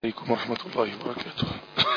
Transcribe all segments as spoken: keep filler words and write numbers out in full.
عليكم ورحمة الله وبركاته.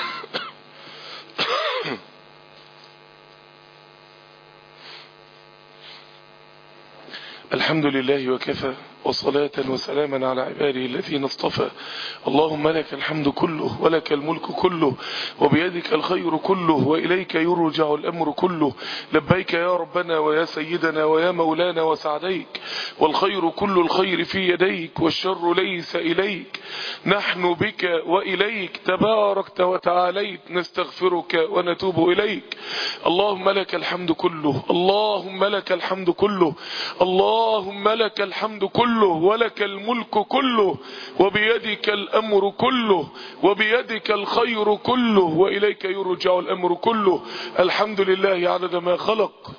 الحمد لله وكفى، وصلاة وسلاما على عباده الذين اصطفى. اللهم لك الحمد كله، ولك الملك كله، وبيدك الخير كله، وإليك يرجع الأمر كله. لبيك يا ربنا ويا سيدنا ويا مولانا وسعديك، والخير كل الخير في يديك، والشر ليس إليك. نحن بك وإليك تباركت وتعاليت، نستغفرك ونتوب إليك. اللهم لك الحمد كله، اللهم لك الحمد كله، اللهم لك الحمد كله، ولك الملك كله، وبيدك الأمر كله، وبيدك الخير كله، وإليك يرجع الأمر كله. الحمد لله عدد ما خلق،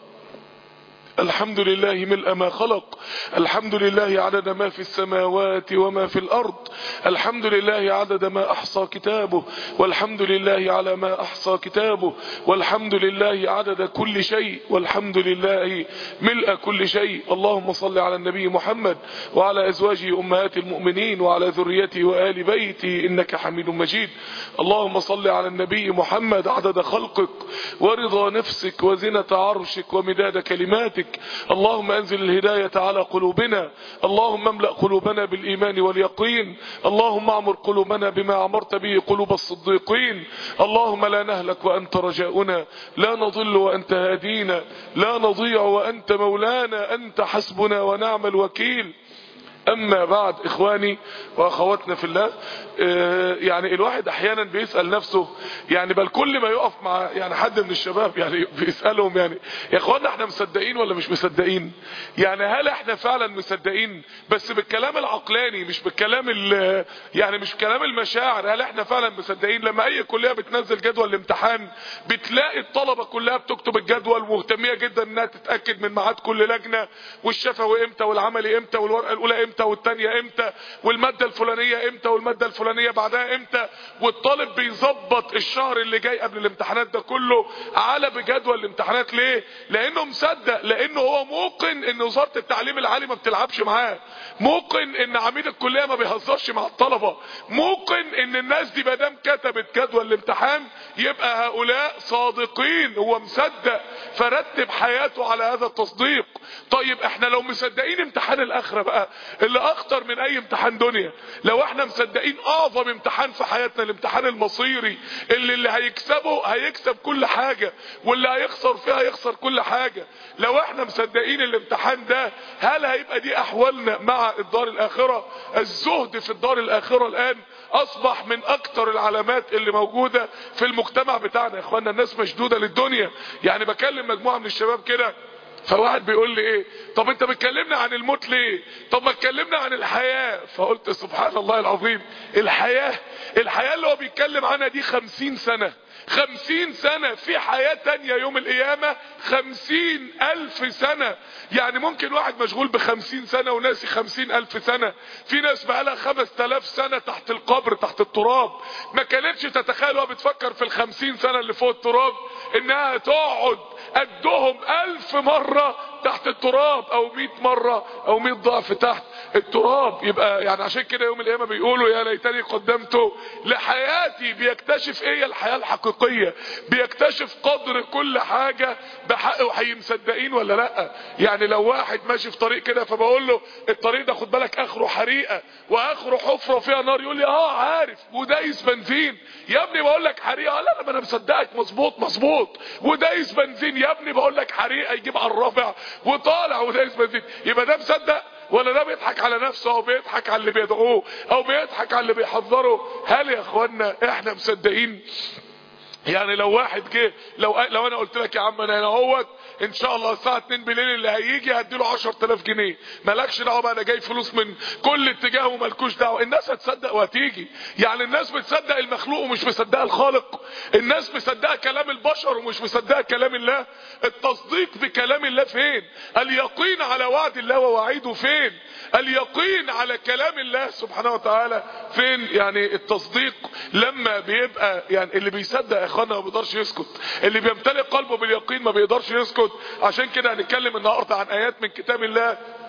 الحمد لله ملء ما خلق، الحمد لله عدد ما في السماوات وما في الأرض، الحمد لله عدد ما أحصى كتابه، والحمد لله على ما أحصى كتابه، والحمد لله عدد كل شيء، والحمد لله ملء كل شيء. اللهم صل على النبي محمد وعلى أزواجه أمهات المؤمنين وعلى ذريته وآل بيته إنك حميد مجيد. اللهم صل على النبي محمد عدد خلقك ورضا نفسك وزنة عرشك ومداد كلماتك. اللهم انزل الهداية على قلوبنا، اللهم املأ قلوبنا بالإيمان واليقين، اللهم اعمر قلوبنا بما امرت به قلوب الصديقين. اللهم لا نهلك وأنت رجاؤنا، لا نضل وأنت هادينا، لا نضيع وأنت مولانا، أنت حسبنا ونعم الوكيل. اما بعد، اخواني واخواتنا في الله، يعني الواحد احيانا بيسأل نفسه، يعني بل كل ما يقف مع يعني حد من الشباب يعني بيسألهم، يعني يا اخوانا احنا مصدقين ولا مش مصدقين؟ يعني هل احنا فعلا مصدقين بس بالكلام العقلاني، مش بالكلام يعني مش كلام المشاعر؟ هل احنا فعلا مصدقين لما اي كلية بتنزل جدول الامتحان بتلاقي الطلبة كلها بتكتب الجدول مهتمية جدا انها تتأكد من ميعاد كل لجنة، والشفوي امتى، والعملي امتى، والورقة الاولى امتى، والتانية امتى، والمادة الفلانية امتى، والمادة الفلانية بعدها امتى؟ والطالب بيظبط الشهر اللي جاي قبل الامتحانات ده كله على بجدول الامتحانات. ليه؟ لانه مصدق، لانه هو موقن ان وزارة التعليم العالي ما بتلعبش معاه، موقن ان عميد الكلية ما بيهزرش مع الطلبة، موقن ان الناس دي مادام كتبت جدول الامتحان يبقى هؤلاء صادقين. هو مصدق فرتب حياته على هذا التصديق. طيب احنا لو مصدقين امتحان الاخرة بقى اللي اخطر من اي امتحان دنيا، لو احنا مصدقين اعظم امتحان في حياتنا الامتحان المصيري اللي اللي هيكسبه هيكسب كل حاجة، واللي هيخسر فيها هيخسر كل حاجة، لو احنا مصدقين الامتحان ده، هل هيبقى دي احوالنا مع الدار الاخرة؟ الزهد في الدار الاخرة الان اصبح من اكتر العلامات اللي موجودة في المجتمع بتاعنا. يا اخوانا الناس مشدودة للدنيا. يعني بكلم مجموعة من الشباب كده، فواحد بيقول لي ايه، طب انت بتكلمنا عن الموت ليه؟ طب ما تكلمنا عن الحياة. فقلت سبحان الله العظيم، الحياة الحياة اللي هو بيتكلم عنها دي خمسين سنة، خمسين سنة في حياة تانية يوم القيامة، خمسين الف سنة. يعني ممكن واحد مشغول بخمسين سنة وناسي خمسين الف سنة. في ناس بقالها خمس تلاف سنة تحت القبر تحت التراب، ما كانتش تتخيل وهي بتفكر في الخمسين سنة اللي فوق التراب انها تقعد قدهم الف مرة تحت التراب، او مئة مرة او مئة ضعف تحت التراب. يبقى يعني عشان كده يوم القيامة بيقولوا يا ليتني قدمت لحياتي. بيكتشف ايه الحياة الحقيقية، بيكتشف قدر كل حاجة بحق. وحي مصدقين ولا لا؟ يعني لو واحد ماشي في طريق كده فبقول له الطريق ده خد بالك اخره حريقة واخره حفرة فيها نار، يقول لي اه عارف ودايس بنزين. يا ابني بقول لك حريقة، لا لا انا مصدقك، مظبوط مظبوط، ودايس بنزين. يا ابني بقول لك حريقة، يجيب على الرافع وطالع ودايس بنزين. يبقى ده مصدق ولا ده بيضحك على نفسه، او بيضحك على اللي بيدعوه، او بيضحك على اللي بيحذره؟ هل يا اخوانا احنا مصدقين؟ يعني لو واحد جه، لو لو انا قلت لك يا عم انا هنا اهوت ان شاء الله الساعه اتنين بالليل اللي هيجي هديله عشرة آلاف جنيه، مالكش دعوه بقى انا جاي فلوس من كل اتجاه ومالكوش دعوه، الناس هتصدق وهتيجي. يعني الناس بتصدق المخلوق ومش مصدقه الخالق، الناس مصدقه كلام البشر ومش مصدقه كلام الله. التصديق بكلام الله فين؟ اليقين على وعد الله ووعيده فين؟ اليقين على كلام الله سبحانه وتعالى فين؟ يعني التصديق لما بيبقى يعني اللي بيصدق يا اخوانا ما بيقدرش يسكت، اللي بيمتلئ قلبه باليقين ما بيقدرش يسكت. عشان كده هنتكلم النهارده عن ايات من كتاب الله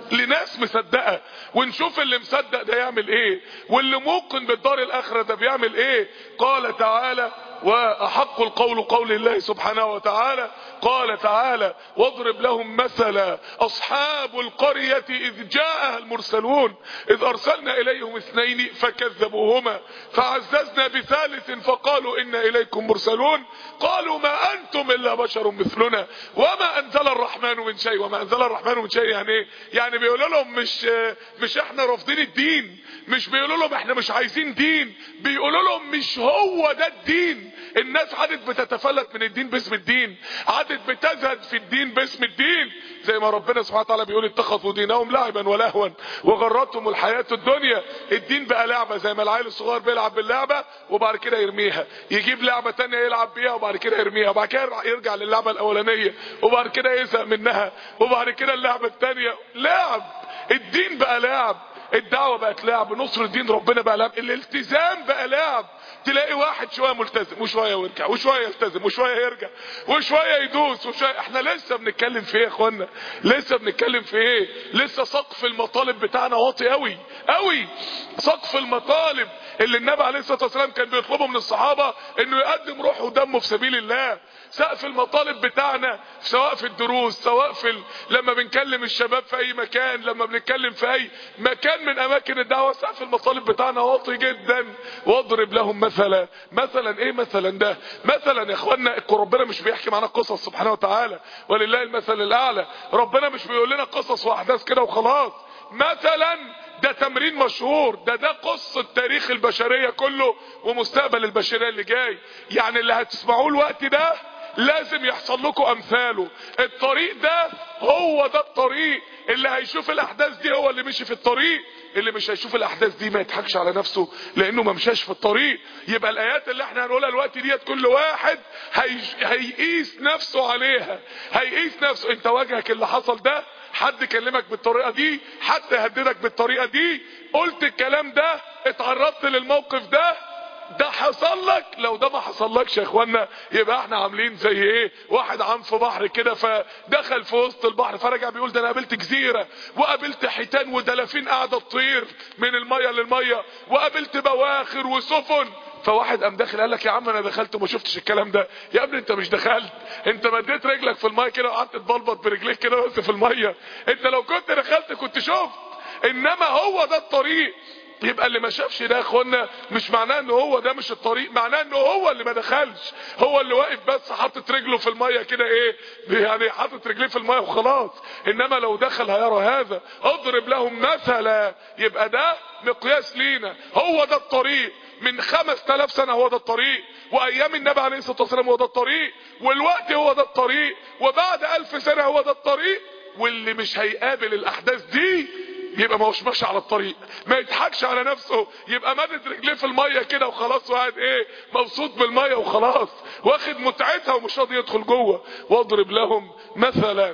لناس مصدقة، ونشوف اللي مصدق ده يعمل ايه، واللي موقن بالدار الاخرة ده بيعمل ايه. قال تعالى: وأحق القول قول الله سبحانه وتعالى. قال تعالى: واضرب لهم مثلا أصحاب القرية إذ جاءها المرسلون إذ أرسلنا إليهم اثنين فكذبوهما فعززنا بثالث فقالوا إنا إليكم مرسلون قالوا ما أنتم إلا بشر مثلنا وما أنزل الرحمن من شيء. وما أنزل الرحمن من شيء يعني إيه؟ يعني بيقولوا لهم مش مش إحنا رافضين الدين، مش بيقولوا لهم إحنا مش عايزين دين، بيقولوا لهم مش هو ده الدين. الناس عادت بتتفلت من الدين باسم الدين، عادت بتزهد في الدين باسم الدين، زي ما ربنا سبحانه وتعالى بيقول: اتخذوا دينهم لعبا ولهوا وغرتهم الحياة الدنيا. الدين بقى لعبة، زي ما العيل الصغير بيلعب باللعبة وبعد كده يرميها، يجيب لعبة تانية يلعب بيها وبعد كده يرميها، وبعد كده يرجع للعبة الاولانية وبعد كده يزهق منها وبعد كده اللعبة التانية. لعب، الدين بقى لعب، الدعوة بقت لعب، نصر الدين ربنا بقى لعب، الالتزام بقى لعب. تلاقي واحد شوية ملتزم وشوية يرجع وشوية يلتزم وشوية يرجع وشوية يدوس وشوية. احنا لسه بنتكلم في ايه يا اخوانا؟ لسه بنتكلم في ايه؟ لسه سقف المطالب بتاعنا واطي قوي قوي. سقف المطالب اللي النبي عليه الصلاة والسلام كان بيطلبه من الصحابة انه يقدم روحه ودمه في سبيل الله. سقف المطالب بتاعنا سواء في الدروس، سواء في ال... لما بنكلم الشباب في اي مكان، لما بنتكلم في اي مكان من اماكن الدعوة، سقف المطالب بتاعنا واطي جدا. واضرب لهم مثلا. مثلا ايه مثلا ده؟ مثلا يا اخوانا ربنا مش بيحكي معانا قصص سبحانه وتعالى، ولله المثل الاعلى. ربنا مش بيقول لنا قصص واحداث كده وخلاص. مثلا ده تمرين مشهور، ده ده قصة تاريخ البشرية كله ومستقبل البشرية اللي جاي. يعني اللي هتسمعوه الوقت ده لازم يحصل لكم امثاله. الطريق ده هو ده الطريق. اللي هيشوف الاحداث دي هو اللي مشي في الطريق، اللي مش هيشوف الاحداث دي ما يضحكش على نفسه لانه ما مشاش في الطريق. يبقى الايات اللي احنا هنقولها الوقت ديت كل واحد هي... هيقيس نفسه عليها، هيقيس نفسه. انت واجهك اللي حصل ده، حد كلمك بالطريقة دي، حد هددك بالطريقة دي، قلت الكلام ده، اتعرضت للموقف ده، ده حصل لك. لو ده ما حصلكش يا اخوانا يبقى احنا عاملين زي ايه؟ واحد عام في بحر كده فدخل في وسط البحر فرجع بيقول ده انا قابلت جزيرة وقابلت حيتان ودلافين قاعدة تطير من المية للمية وقابلت بواخر وسفن. فواحد قام داخل قال لك يا عم انا دخلت وما شفتش الكلام ده. يا ابني انت مش دخلت، انت مديت رجلك في الميه كده وقعدت تبلبط برجليك كده بس في الميه. انت لو كنت دخلت كنت شفت. انما هو ده الطريق. يبقى اللي ما شافش ده يا اخوانا مش معناه ان هو ده مش الطريق، معناه ان هو اللي ما دخلش، هو اللي واقف بس حاطط رجله في الميه كده، ايه يعني، حاطط رجليه في الميه وخلاص. انما لو دخل هيرى هذا. اضرب لهم مثلا. يبقى ده مقياس لينا، هو ده الطريق. من خمس تلاف سنة هو ده الطريق، وايام النبي عليه الصلاة والسلام هو ده الطريق، والوقت هو ده الطريق، وبعد الف سنة هو ده الطريق. واللي مش هيقابل الاحداث دي يبقى ما هوش ماشي على الطريق، ما يضحكش على نفسه، يبقى مادد رجليه في الميه كده وخلاص، وقاعد ايه مبسوط بالميه وخلاص، واخد متعتها ومش راضي يدخل جوه. واضرب لهم مثلا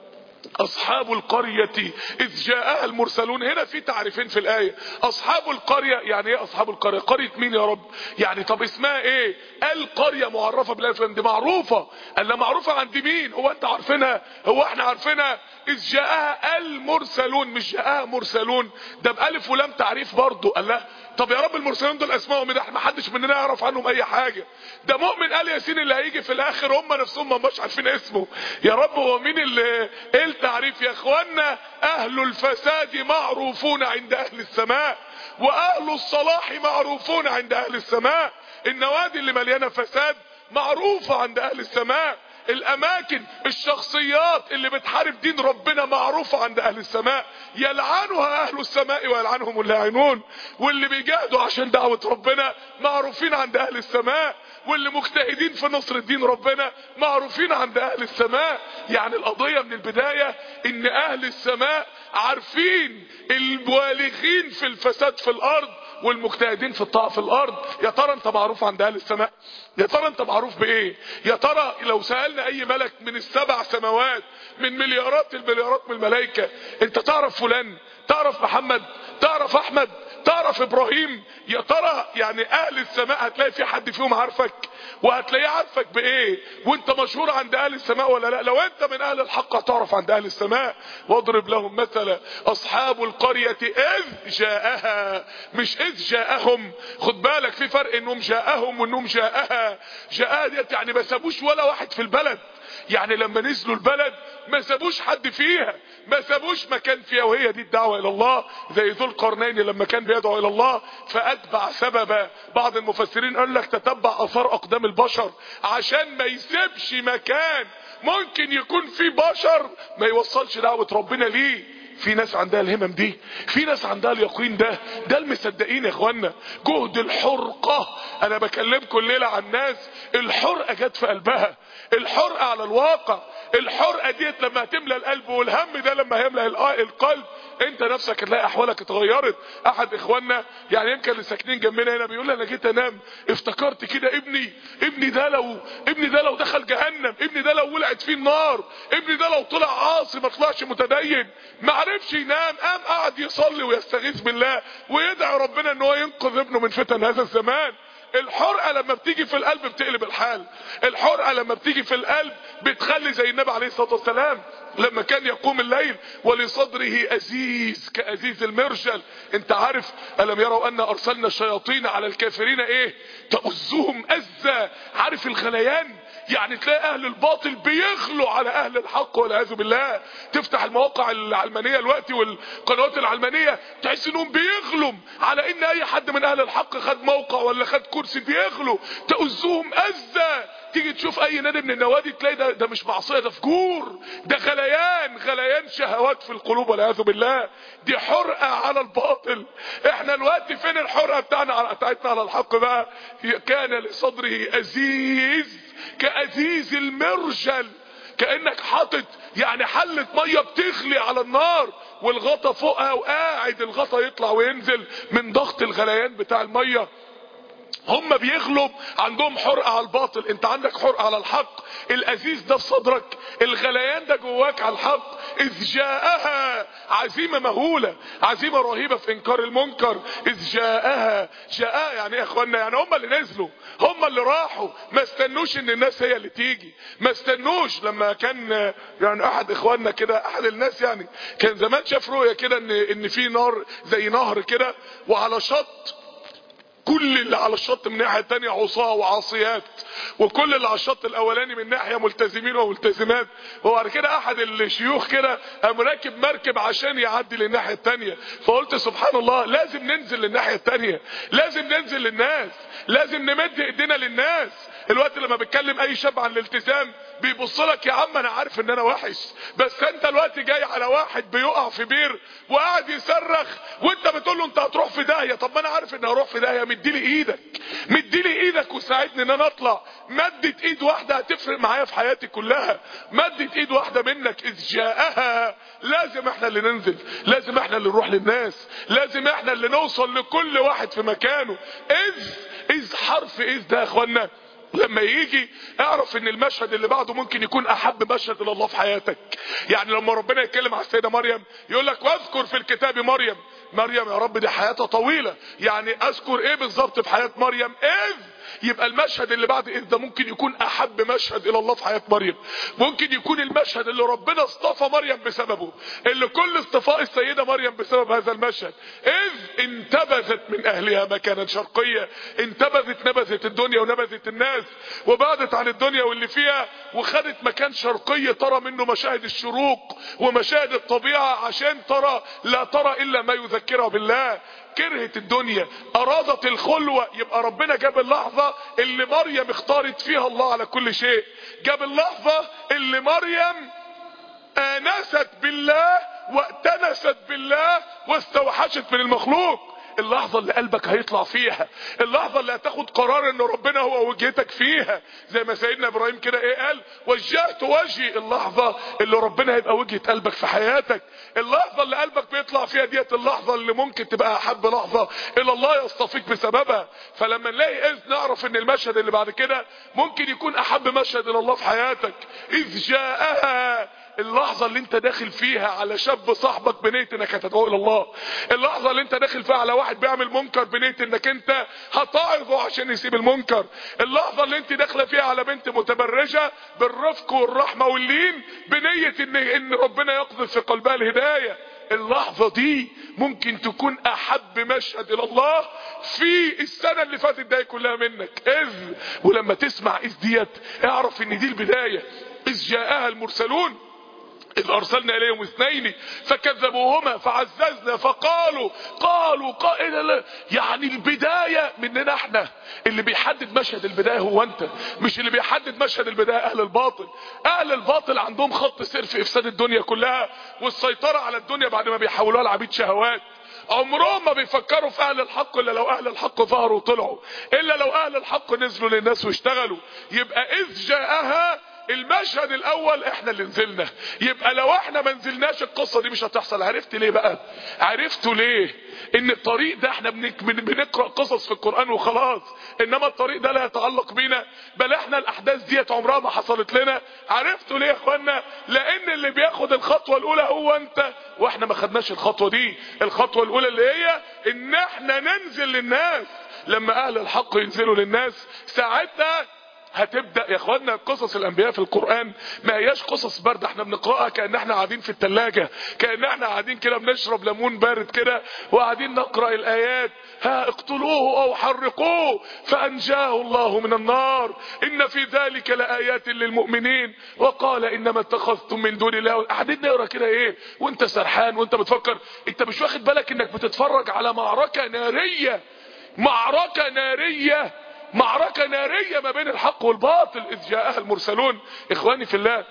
اصحاب القرية اذ جاءها المرسلون. هنا في تعريفين في الاية. اصحاب القرية يعني ايه؟ اصحاب القرية قرية مين يا رب؟ يعني طب اسمها ايه؟ القرية معرفة بالالف، دي معروفة. الا معروفة عند مين؟ هو انت عارفينها؟ هو احنا عارفينها؟ اذ جاءها المرسلون، مش جاءها مرسلون، ده بالف ولام تعريف برضو. قال لا طب يا رب المرسلين دول اسمائهم ايه؟ ما حدش مننا يعرف عنهم اي حاجة. ده مؤمن آل ياسين اللي هيجي في الاخر هم نفسهم ما مش عارفين اسمه. يا رب هو مين اللي ايه التعريف يا اخوانا؟ اهل الفساد معروفون عند اهل السماء، واهل الصلاح معروفون عند اهل السماء. النوادي اللي مليانة فساد معروفة عند اهل السماء. الاماكن الشخصيات اللي بتحارب دين ربنا معروفة عند اهل السماء، يلعنها اهل السماء ويلعنهم اللاعنون. واللي بيجاهدوا عشان دعوة ربنا معروفين عند اهل السماء، واللي مجتهدين في نصر الدين ربنا معروفين عند اهل السماء. يعني القضية من البداية ان اهل السماء عارفين البالغين في الفساد في الارض والمجتهدين في الطاعة في الارض. يا ترى انت معروف عند اهل السماء؟ يا ترى انت معروف بايه؟ يا ترى لو سألنا اي ملك من السبع سماوات من مليارات المليارات من الملائكة، انت تعرف فلان؟ تعرف محمد؟ تعرف احمد؟ تعرف ابراهيم؟ يا ترى يعني اهل السماء هتلاقي في حد فيهم عارفك؟ وهتلاقيه عارفك بايه؟ وانت مشهور عند اهل السماء ولا لا؟ لو انت من اهل الحق هتعرف عند اهل السماء. واضرب لهم مثلا اصحاب القرية اذ جاءها، مش اذ جاءهم. خد بالك في فرق انهم جاءهم وانهم جاءها. جاءها ديت يعني ما سابوش ولا واحد في البلد، يعني لما نزلوا البلد ما سابوش حد فيها، ما سابوش مكان فيها، وهي دي الدعوة الى الله. زي ذو القرنين لما كان بيدعو الى الله فاتبع سببا. بعض المفسرين قال لك تتبع اثار اقدام البشر عشان ما يسيبش مكان ممكن يكون فيه بشر ما يوصلش دعوة ربنا ليه. في ناس عندها الهمم دي، في ناس عندها اليقين ده، ده المصدقين يا اخوانا. جهد الحرقة، انا بكلمكم الليلة عن ناس الحرقة جت في قلبها، الحرقة على الواقع. الحرقة ديت لما هتملى القلب، والهم ده لما هيملى القلب انت نفسك هتلاقي احوالك اتغيرت. احد اخواننا يعني يمكن اللي ساكنين جنبنا هنا بيقول لي انا جيت انام افتكرت كده ابني ابني ده لو ابني ده لو دخل جهنم، ابني ده لو ولعت فيه النار، ابني ده لو طلع عاصي ما طلعش متدين، ما عرفش ينام، قام قعد يصلي ويستغيث بالله ويدعي ربنا ان هو ينقذ ابنه من فتن هذا الزمان. الحرقة لما بتيجي في القلب بتقلب الحال. الحرقة لما بتيجي في القلب بتخلي زي النبي عليه الصلاة والسلام لما كان يقوم الليل ولصدره أزيز كأزيز المرجل. انت عارف ألم يروا أن أرسلنا الشياطين على الكافرين ايه تؤزهم أزا. عارف الغليان؟ يعني تلاقي اهل الباطل بيغلوا على اهل الحق والعياذ بالله. تفتح المواقع العلمانيه الوقت والقنوات العلمانيه تحس انهم بيغلوا على ان اي حد من اهل الحق خد موقع ولا خد كرسي، بيغلوا تؤزهم أزا. تيجي تشوف اي نادي من النوادي تلاقي ده, ده مش معصيه، ده فجور، ده غليان غليان شهوات في القلوب والعياذ بالله. دي حرقه على الباطل. احنا الوقت فين الحرقه بتاعنا على بتاعتنا على الحق بقى؟ كان لصدره أزيز كأزيز المرجل، كأنك حاطط يعني حلة مية بتغلي على النار والغطا فوقها وقاعد الغطا يطلع وينزل من ضغط الغليان بتاع المية. هم بيغلب عندهم حرقة على الباطل، انت عندك حرقة على الحق. الأزيز ده في صدرك، الغليان ده جواك على الحق. إذ جاءها عزيمة مهولة، عزيمة رهيبة في إنكار المنكر. إذ جاءها، جاءها يعني يا اخوانا يعني هم اللي نزلوا، هم اللي راحوا، ما استنوش ان الناس هي اللي تيجي، ما استنوش. لما كان يعني احد اخواننا كده، احد الناس يعني كان زمان شاف رؤية كده ان ان في نار زي نهر كده وعلى شط، كل اللي على الشط من الناحيه الثانيه عصاه وعاصيات، وكل اللي على الشط الاولاني من ناحيه ملتزمين وملتزمات. وبعد كده احد الشيوخ كده قام راكب مركب عشان يعدي للناحيه الثانيه. فقلت سبحان الله، لازم ننزل للناحيه الثانيه، لازم ننزل للناس، لازم نمد ايدينا للناس. الوقت لما بتكلم اي شاب عن الالتزام بيبص لك يا عم انا عارف ان انا وحش، بس انت الوقت جاي على واحد بيقع في بير وقاعد يصرخ وانت بتقول له انت هتروح في داهيه. طب ما انا عارف ان هروح في داهيه، مديلي ايدك، مديلي ايدك وساعدني ان انا اطلع. مدت ايد واحده هتفرق معايا في حياتي كلها، مدت ايد واحده منك. اذ جاءها، لازم احنا اللي ننزل، لازم احنا اللي نروح للناس، لازم احنا اللي نوصل لكل واحد في مكانه. اذ اذ حرف اذ ده يا اخوانا لما يجي اعرف ان المشهد اللي بعده ممكن يكون احب مشهد الى الله في حياتك. يعني لما ربنا يتكلم على السيدة مريم يقول لك واذكر في الكتاب مريم. مريم يا رب دي حياتها طويلة، يعني اذكر ايه بالظبط في حياة مريم؟ اذ يبقى المشهد اللي بعد اذ ده ممكن يكون احب مشهد الى الله في حياة مريم، ممكن يكون المشهد اللي ربنا اصطفى مريم بسببه، اللي كل اصطفاء السيدة مريم بسبب هذا المشهد. اذ انتبذت من اهلها مكانا شرقية، انتبذت نبذت الدنيا ونبذت الناس وبعدت عن الدنيا واللي فيها وخدت مكان شرقي ترى منه مشاهد الشروق ومشاهد الطبيعة عشان ترى لا ترى الا ما يذكرها بالله. كرهت الدنيا، ارادت الخلوة، يبقى ربنا جاب اللحظة اللي مريم اختارت فيها الله على كل شيء، جاب اللحظة اللي مريم آنست بالله واتنست بالله واستوحشت من المخلوق. اللحظة اللي قلبك هيطلع فيها، اللحظة اللي هتاخد قرار ان ربنا هو وجهتك فيها، زي ما سيدنا ابراهيم كده ايه قال وجهت وجهي. اللحظة اللي ربنا هيبقى وجهة قلبك في حياتك، اللحظة اللي قلبك بيطلع فيها ديت اللحظة اللي ممكن تبقى احب لحظة الى الله يصطفيك بسببها. فلما نلاقي اذ نعرف ان المشهد اللي بعد كده ممكن يكون احب مشهد الى الله في حياتك. اذ جاءها اللحظة اللي انت داخل فيها على شاب صاحبك بنية انك هتدعو الى الله، اللحظة اللي انت داخل فيها على واحد بيعمل منكر بنية انك انت هتعظه عشان يسيب المنكر، اللحظة اللي انت داخلة فيها على بنت متبرجة بالرفق والرحمة واللين بنية ان, إن ربنا يقذف في قلبها الهداية. اللحظة دي ممكن تكون احب مشهد الى الله في السنة اللي فاتت دي كلها منك. اذ ولما تسمع اذ ديت اعرف ان دي البداية. اذ جاءها المرسلون إذ أرسلنا إليهم اثنين فكذبوهما فعززنا فقالوا قالوا قائل. يعني البداية مننا احنا، اللي بيحدد مشهد البداية هو انت، مش اللي بيحدد مشهد البداية اهل الباطل. اهل الباطل عندهم خط سير في افساد الدنيا كلها والسيطرة على الدنيا بعد ما بيحولوها لعبيد شهوات. عمرهم ما بيفكروا في اهل الحق الا لو اهل الحق ظهروا وطلعوا، الا لو اهل الحق نزلوا للناس واشتغلوا. يبقى اذ جاءها المشهد الاول احنا اللي نزلنا. يبقى لو احنا ما نزلناش القصه دي مش هتحصل. عرفت ليه بقى؟ عرفتوا ليه ان الطريق ده احنا بنقرا قصص في القران وخلاص، انما الطريق ده لا يتعلق بينا، بل احنا الاحداث ديت عمرها ما حصلت لنا. عرفتوا ليه يا اخوانا؟ لان اللي بياخد الخطوه الاولى هو انت، واحنا ما خدناش الخطوه دي. الخطوه الاولى اللي هي ان احنا ننزل للناس. لما اهل الحق ينزلوا للناس ساعتها هتبدأ يا اخوانا. قصص الانبياء في القرآن ما هياش قصص باردة احنا بنقرأها كأن احنا قاعدين في التلاجة، كأن احنا قاعدين كده بنشرب ليمون بارد كده وقاعدين نقرأ الايات. ها اقتلوه او حرقوه فانجاه الله من النار ان في ذلك لآيات للمؤمنين وقال انما اتخذتم من دون الله. قاعدين نقرا كده ايه وانت سرحان وانت بتفكر، انت مش واخد بالك انك بتتفرج على معركة نارية، معركة نارية معركة نارية ما بين الحق والباطل. اذ جاءها المرسلون. اخواني في الله،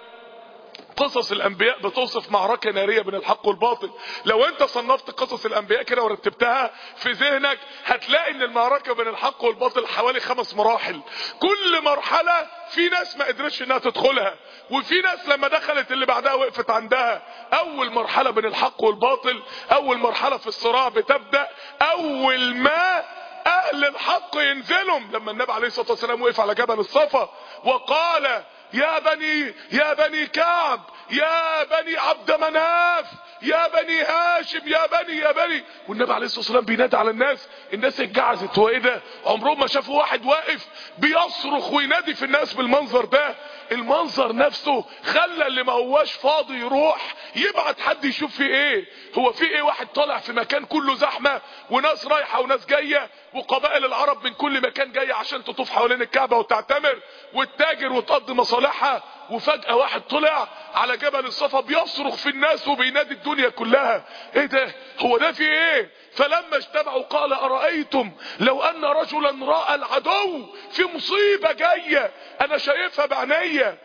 قصص الانبياء بتوصف معركة نارية بين الحق والباطل. لو انت صنفت قصص الانبياء كده ورتبتها في ذهنك هتلاقي ان المعركة بين الحق والباطل حوالي خمس مراحل. كل مرحلة في ناس ما قدرتش انها تدخلها، وفي ناس لما دخلت اللي بعدها وقفت عندها. اول مرحلة بين الحق والباطل، اول مرحلة في الصراع بتبدأ اول ما اهل الحق ينزلهم. لما النبي عليه الصلاة والسلام وقف على جبل الصفا وقال يا بني يا بني كعب يا بني عبد مناف يا بني هاشم يا بني يا بني، والنبي عليه الصلاة والسلام بينادي على الناس. الناس اتجعزت. هو ايه ده؟ عمرهم ما شافوا واحد واقف بيصرخ وينادي في الناس بالمنظر ده. المنظر نفسه خلى اللي ما هواش فاضي يروح يبعت حد يشوف فيه ايه. هو في ايه واحد طالع في مكان كله زحمة وناس رايحة وناس جاية وقبائل العرب من كل مكان جاية عشان تطوف حوالين الكعبة وتعتمر وتتاجر وتقضي مصالحها، وفجأة واحد طلع على جبل الصفا بيصرخ في الناس وبينادي الدنيا كلها. ايه ده؟ هو ده في ايه؟ فلما اجتمعوا قال أرأيتم لو أن رجلا رأى العدو في مصيبة جاية أنا شايفها بعينيا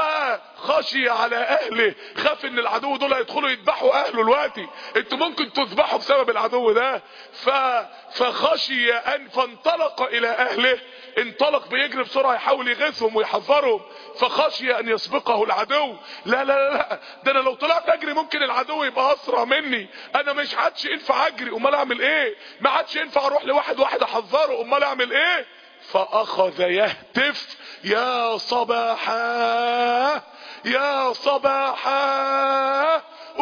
فخشي على أهله، خاف إن العدو دول هيدخلوا يذبحوا أهله دلوقتي، أنتوا ممكن تذبحوا بسبب العدو ده. ف... فخشي أن فانطلق إلى أهله. انطلق بيجري بسرعة يحاول يغيثهم ويحذرهم. فخشي أن يسبقه العدو. لا لا لا ده أنا لو طلعت أجري ممكن العدو يبقى أسرع مني. أنا مش عادش ينفع أجري، أمال أعمل إيه؟ ما عادش ينفع أروح لواحد واحد أحذره، أمال أعمل إيه؟ فأخذ يهتف يا صباحا يا صباحا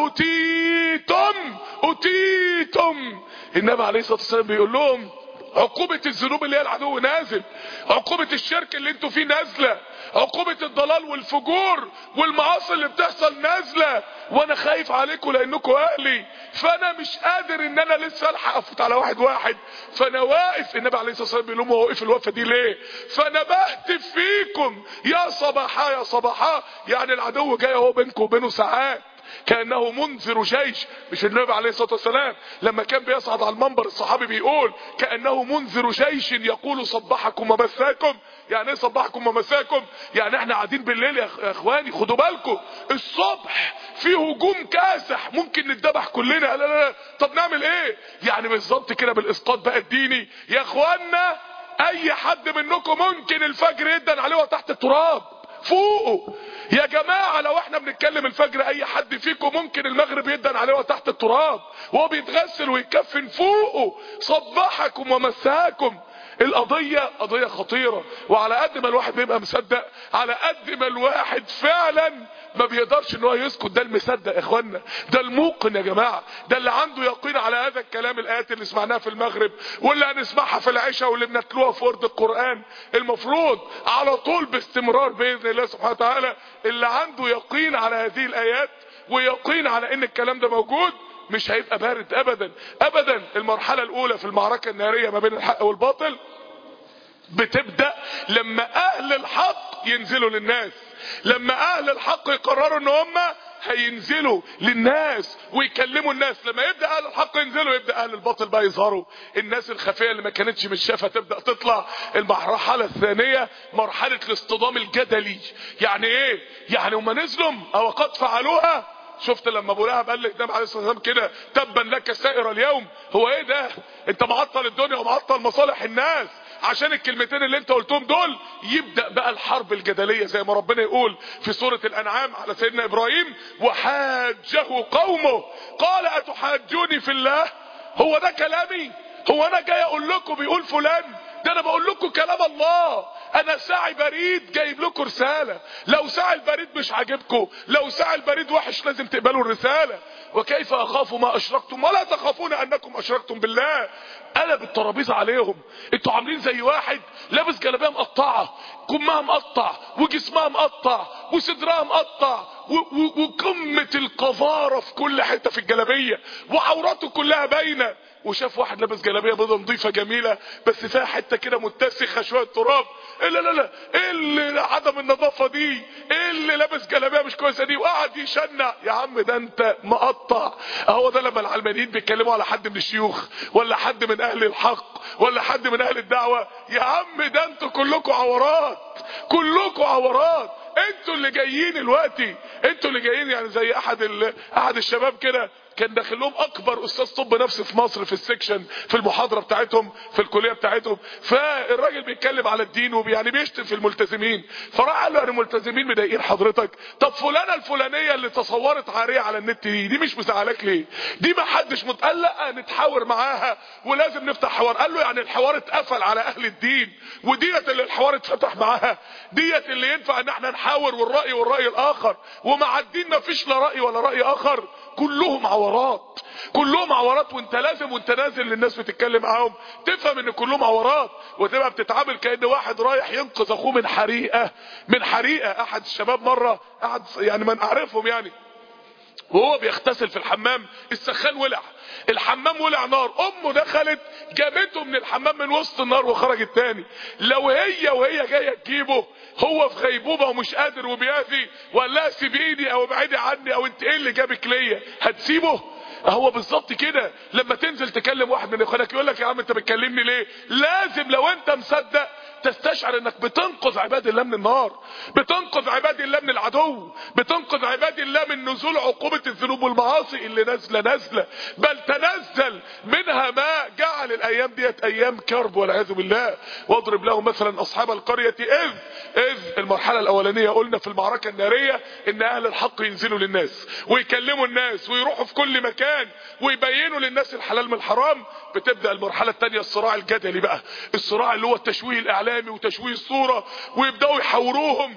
أتيتم أتيتم. النبي عليه الصلاة والسلام بيقول لهم عقوبة الذنوب اللي هي العدو نازل، عقوبة الشرك اللي انتوا فيه نازلة، عقوبة الضلال والفجور والمعاصي اللي بتحصل نازلة، وانا خايف عليكم لانكم اهلي، فانا مش قادر ان انا لسه الحق افوت على واحد واحد، فانا واقف. النبي عليه الصلاة والسلام بيقول لهم هو واقف الوقفة دي ليه؟ فانا بهتف فيكم يا صباحا يا صباحا. يعني العدو جاي اهو بينكم وبينه ساعات كأنه منذر جيش. مش النبي عليه الصلاة والسلام لما كان بيصعد على المنبر الصحابي بيقول كأنه منذر جيش يقول صبحكم ومساكم. يعني ايه صبحكم ومساكم؟ يعني احنا قاعدين بالليل يا اخواني، خدوا بالكم الصبح في هجوم كاسح ممكن نتذبح كلنا. لا لا لا طب نعمل ايه؟ يعني بالظبط كده بالاسقاط بقى الديني يا اخوانا. اي حد منكم ممكن الفجر يدن عليه تحت التراب فوقه يا جماعة. لو احنا بنتكلم الفجر اي حد فيكم ممكن المغرب يدن عليه تحت التراب وهو بيتغسل ويتكفن فوقه. صبحكم ومساكم. القضية قضية خطيرة، وعلى قد ما الواحد بيبقى مصدق على قد ما الواحد فعلا ما بيقدرش ان هو يسكت. ده المصدق يا اخوانا، ده الموقن يا جماعة، ده اللي عنده يقين على هذا الكلام. الايات اللي سمعناها في المغرب واللي هنسمعها في العشاء واللي بنتلوها في ورد القرآن المفروض على طول باستمرار باذن الله سبحانه وتعالى، اللي عنده يقين على هذه الايات ويقين على ان الكلام ده موجود مش هيبقى بارد ابدا ابدا. المرحلة الاولى في المعركة النارية ما بين الحق والباطل بتبدأ لما اهل الحق ينزلوا للناس، لما اهل الحق يقرروا ان هم هينزلوا للناس ويكلموا الناس. لما يبدأ اهل الحق ينزلوا يبدأ اهل الباطل بقى يظهروا، الناس الخفية اللي ما كانتش متشافة تبدأ تطلع. المرحلة الثانية مرحلة الاصطدام الجدلي. يعني ايه؟ يعني هم نزلوا او قد فعلوها. شفت لما ابو لهب قال للنبي عليه الصلاه والسلام كده تبا لك سائر اليوم، هو ايه ده؟ انت معطل الدنيا ومعطل مصالح الناس عشان الكلمتين اللي انت قلتهم دول. يبدأ بقى الحرب الجدلية زي ما ربنا يقول في سورة الانعام على سيدنا ابراهيم: وحاجه قومه قال اتحاجوني في الله. هو ده كلامي؟ هو انا جاي اقول لكم بيقول فلان؟ ده انا بقول لكم كلام الله. انا ساعي بريد جايب لكم رسالة، لو ساعي البريد مش عاجبكم، لو ساعي البريد وحش لازم تقبلوا الرسالة. وكيف اخاف ما اشركتم ولا تخافون انكم اشركتم بالله. قلب الترابيزه عليهم. انتوا عاملين زي واحد لابس جلابيه مقطعه، كمها مقطع وجسمها مقطع وصدرها مقطع وقمه القذاره في كل حته في الجلابيه وعوراته كلها باينه، وشاف واحد لابس جلابيه بيضه نظيفه جميله بس فيها حته كده متسخه شويه تراب. إيه لا لا لا ايه اللي عدم النظافه دي؟ ايه اللي لابس جلابيه مش كويسه دي؟ وقعد يشنع. يا عم ده انت مقطع. اهو ده لما العلمانيين بيتكلموا على حد من الشيوخ ولا حد من اهل الحق ولا حد من اهل الدعوه، يا عم ده انتوا كلكم عورات، كلكم عورات. انتوا اللي جايين دلوقتي، انتوا اللي جايين. يعني زي احد احد الشباب كده كان داخل لهم اكبر استاذ طب نفسي في مصر في السكشن في المحاضره بتاعتهم في الكليه بتاعتهم، فالراجل بيتكلم على الدين ويعني بيشتم في الملتزمين، فراح قال له: يعني الملتزمين مضايقين حضرتك؟ طب فلانه الفلانيه اللي تصورت عاريه على النت دي دي مش مزعلاك ليه؟ دي ما حدش متقلق نتحاور معاها ولازم نفتح حوار. قال له: يعني الحوار اتقفل على اهل الدين وديت اللي الحوار اتفتح معاها؟ ديت اللي ينفع ان احنا نحاور والراي والراي الاخر، ومع الدين ما فيش لا راي ولا راي اخر؟ كلهم عورات، كلهم عورات. وانت لازم وانت نازل للناس بتتكلم معاهم تفهم ان كلهم عورات، وتبقى بتتعامل كأن واحد رايح ينقذ اخوه من حريقه من حريقه. احد الشباب مره قعد يعني من اعرفهم يعني وهو بيغتسل في الحمام السخان ولع، الحمام ولع نار، امه دخلت جابته من الحمام من وسط النار وخرجت تاني. لو هي وهي جايه تجيبه هو في غيبوبه ومش قادر وبيأذي وقال لها سيبيني او ابعدي عني او انت ايه اللي جابك ليا، هتسيبه؟ هو بالظبط كده. لما تنزل تكلم واحد من اخوانك يقول لك: يا عم انت بتكلمني ليه؟ لازم لو انت مصدق تستشعر انك بتنقذ عباد الله من النار، بتنقذ عباد الله من العدو، بتنقذ عباد الله من نزول عقوبة الذنوب والمعاصي اللي نازله نازله بل تنزل منها ما جعل الايام ديت ايام كرب والعياذ بالله. واضرب لهم مثلا اصحاب القرية اذ اذ المرحلة الاولانية قلنا في المعركة النارية ان اهل الحق ينزلوا للناس ويكلموا الناس ويروحوا في كل مكان ويبينوا للناس الحلال من الحرام. بتبدأ المرحلة الثانية الصراع الجدلي بقى، الصراع اللي هو التشويه الاعلامي وتشويه الصورة، ويبدأوا يحوروهم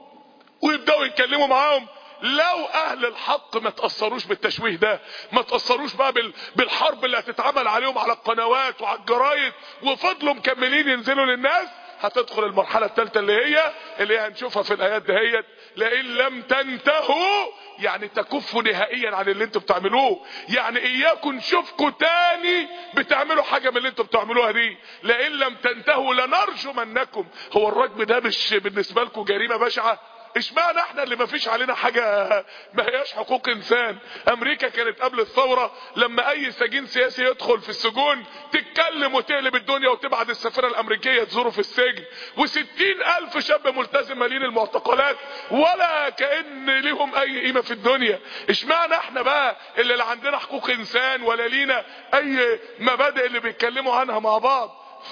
ويبدأوا يتكلموا معاهم. لو اهل الحق ما تأثروش بالتشويه ده، ما تأثروش بقى بالحرب اللي هتتعمل عليهم على القنوات وعلى الجرايد وفضلوا مكملين ينزلوا للناس، هتدخل المرحلة الثالثة اللي هي اللي هي هنشوفها في الايات دهيت: لئن لم تنتهوا، يعني تكفوا نهائيا عن اللي انتوا بتعملوه، يعني اياكم نشوفكم تاني بتعملوا حاجة من اللي انتوا بتعملوها دي. لئن لم تنتهوا لنرجمنكم. هو الرجم ده مش بالنسبة لكم جريمة بشعة؟ اشمعنى احنا اللي ما فيش علينا حاجة ما هياش حقوق انسان؟ امريكا كانت قبل الثورة لما اي سجين سياسي يدخل في السجون تتكلم وتقلب الدنيا وتبعت السفيرة الامريكية تزوره في السجن، وستين الف شاب ملتزم مالين المعتقلات ولا كأن ليهم اي قيمة في الدنيا. اشمعنى احنا بقى اللي لا عندنا حقوق انسان ولا لينا اي مبادئ اللي بيتكلموا عنها مع بعض؟ ف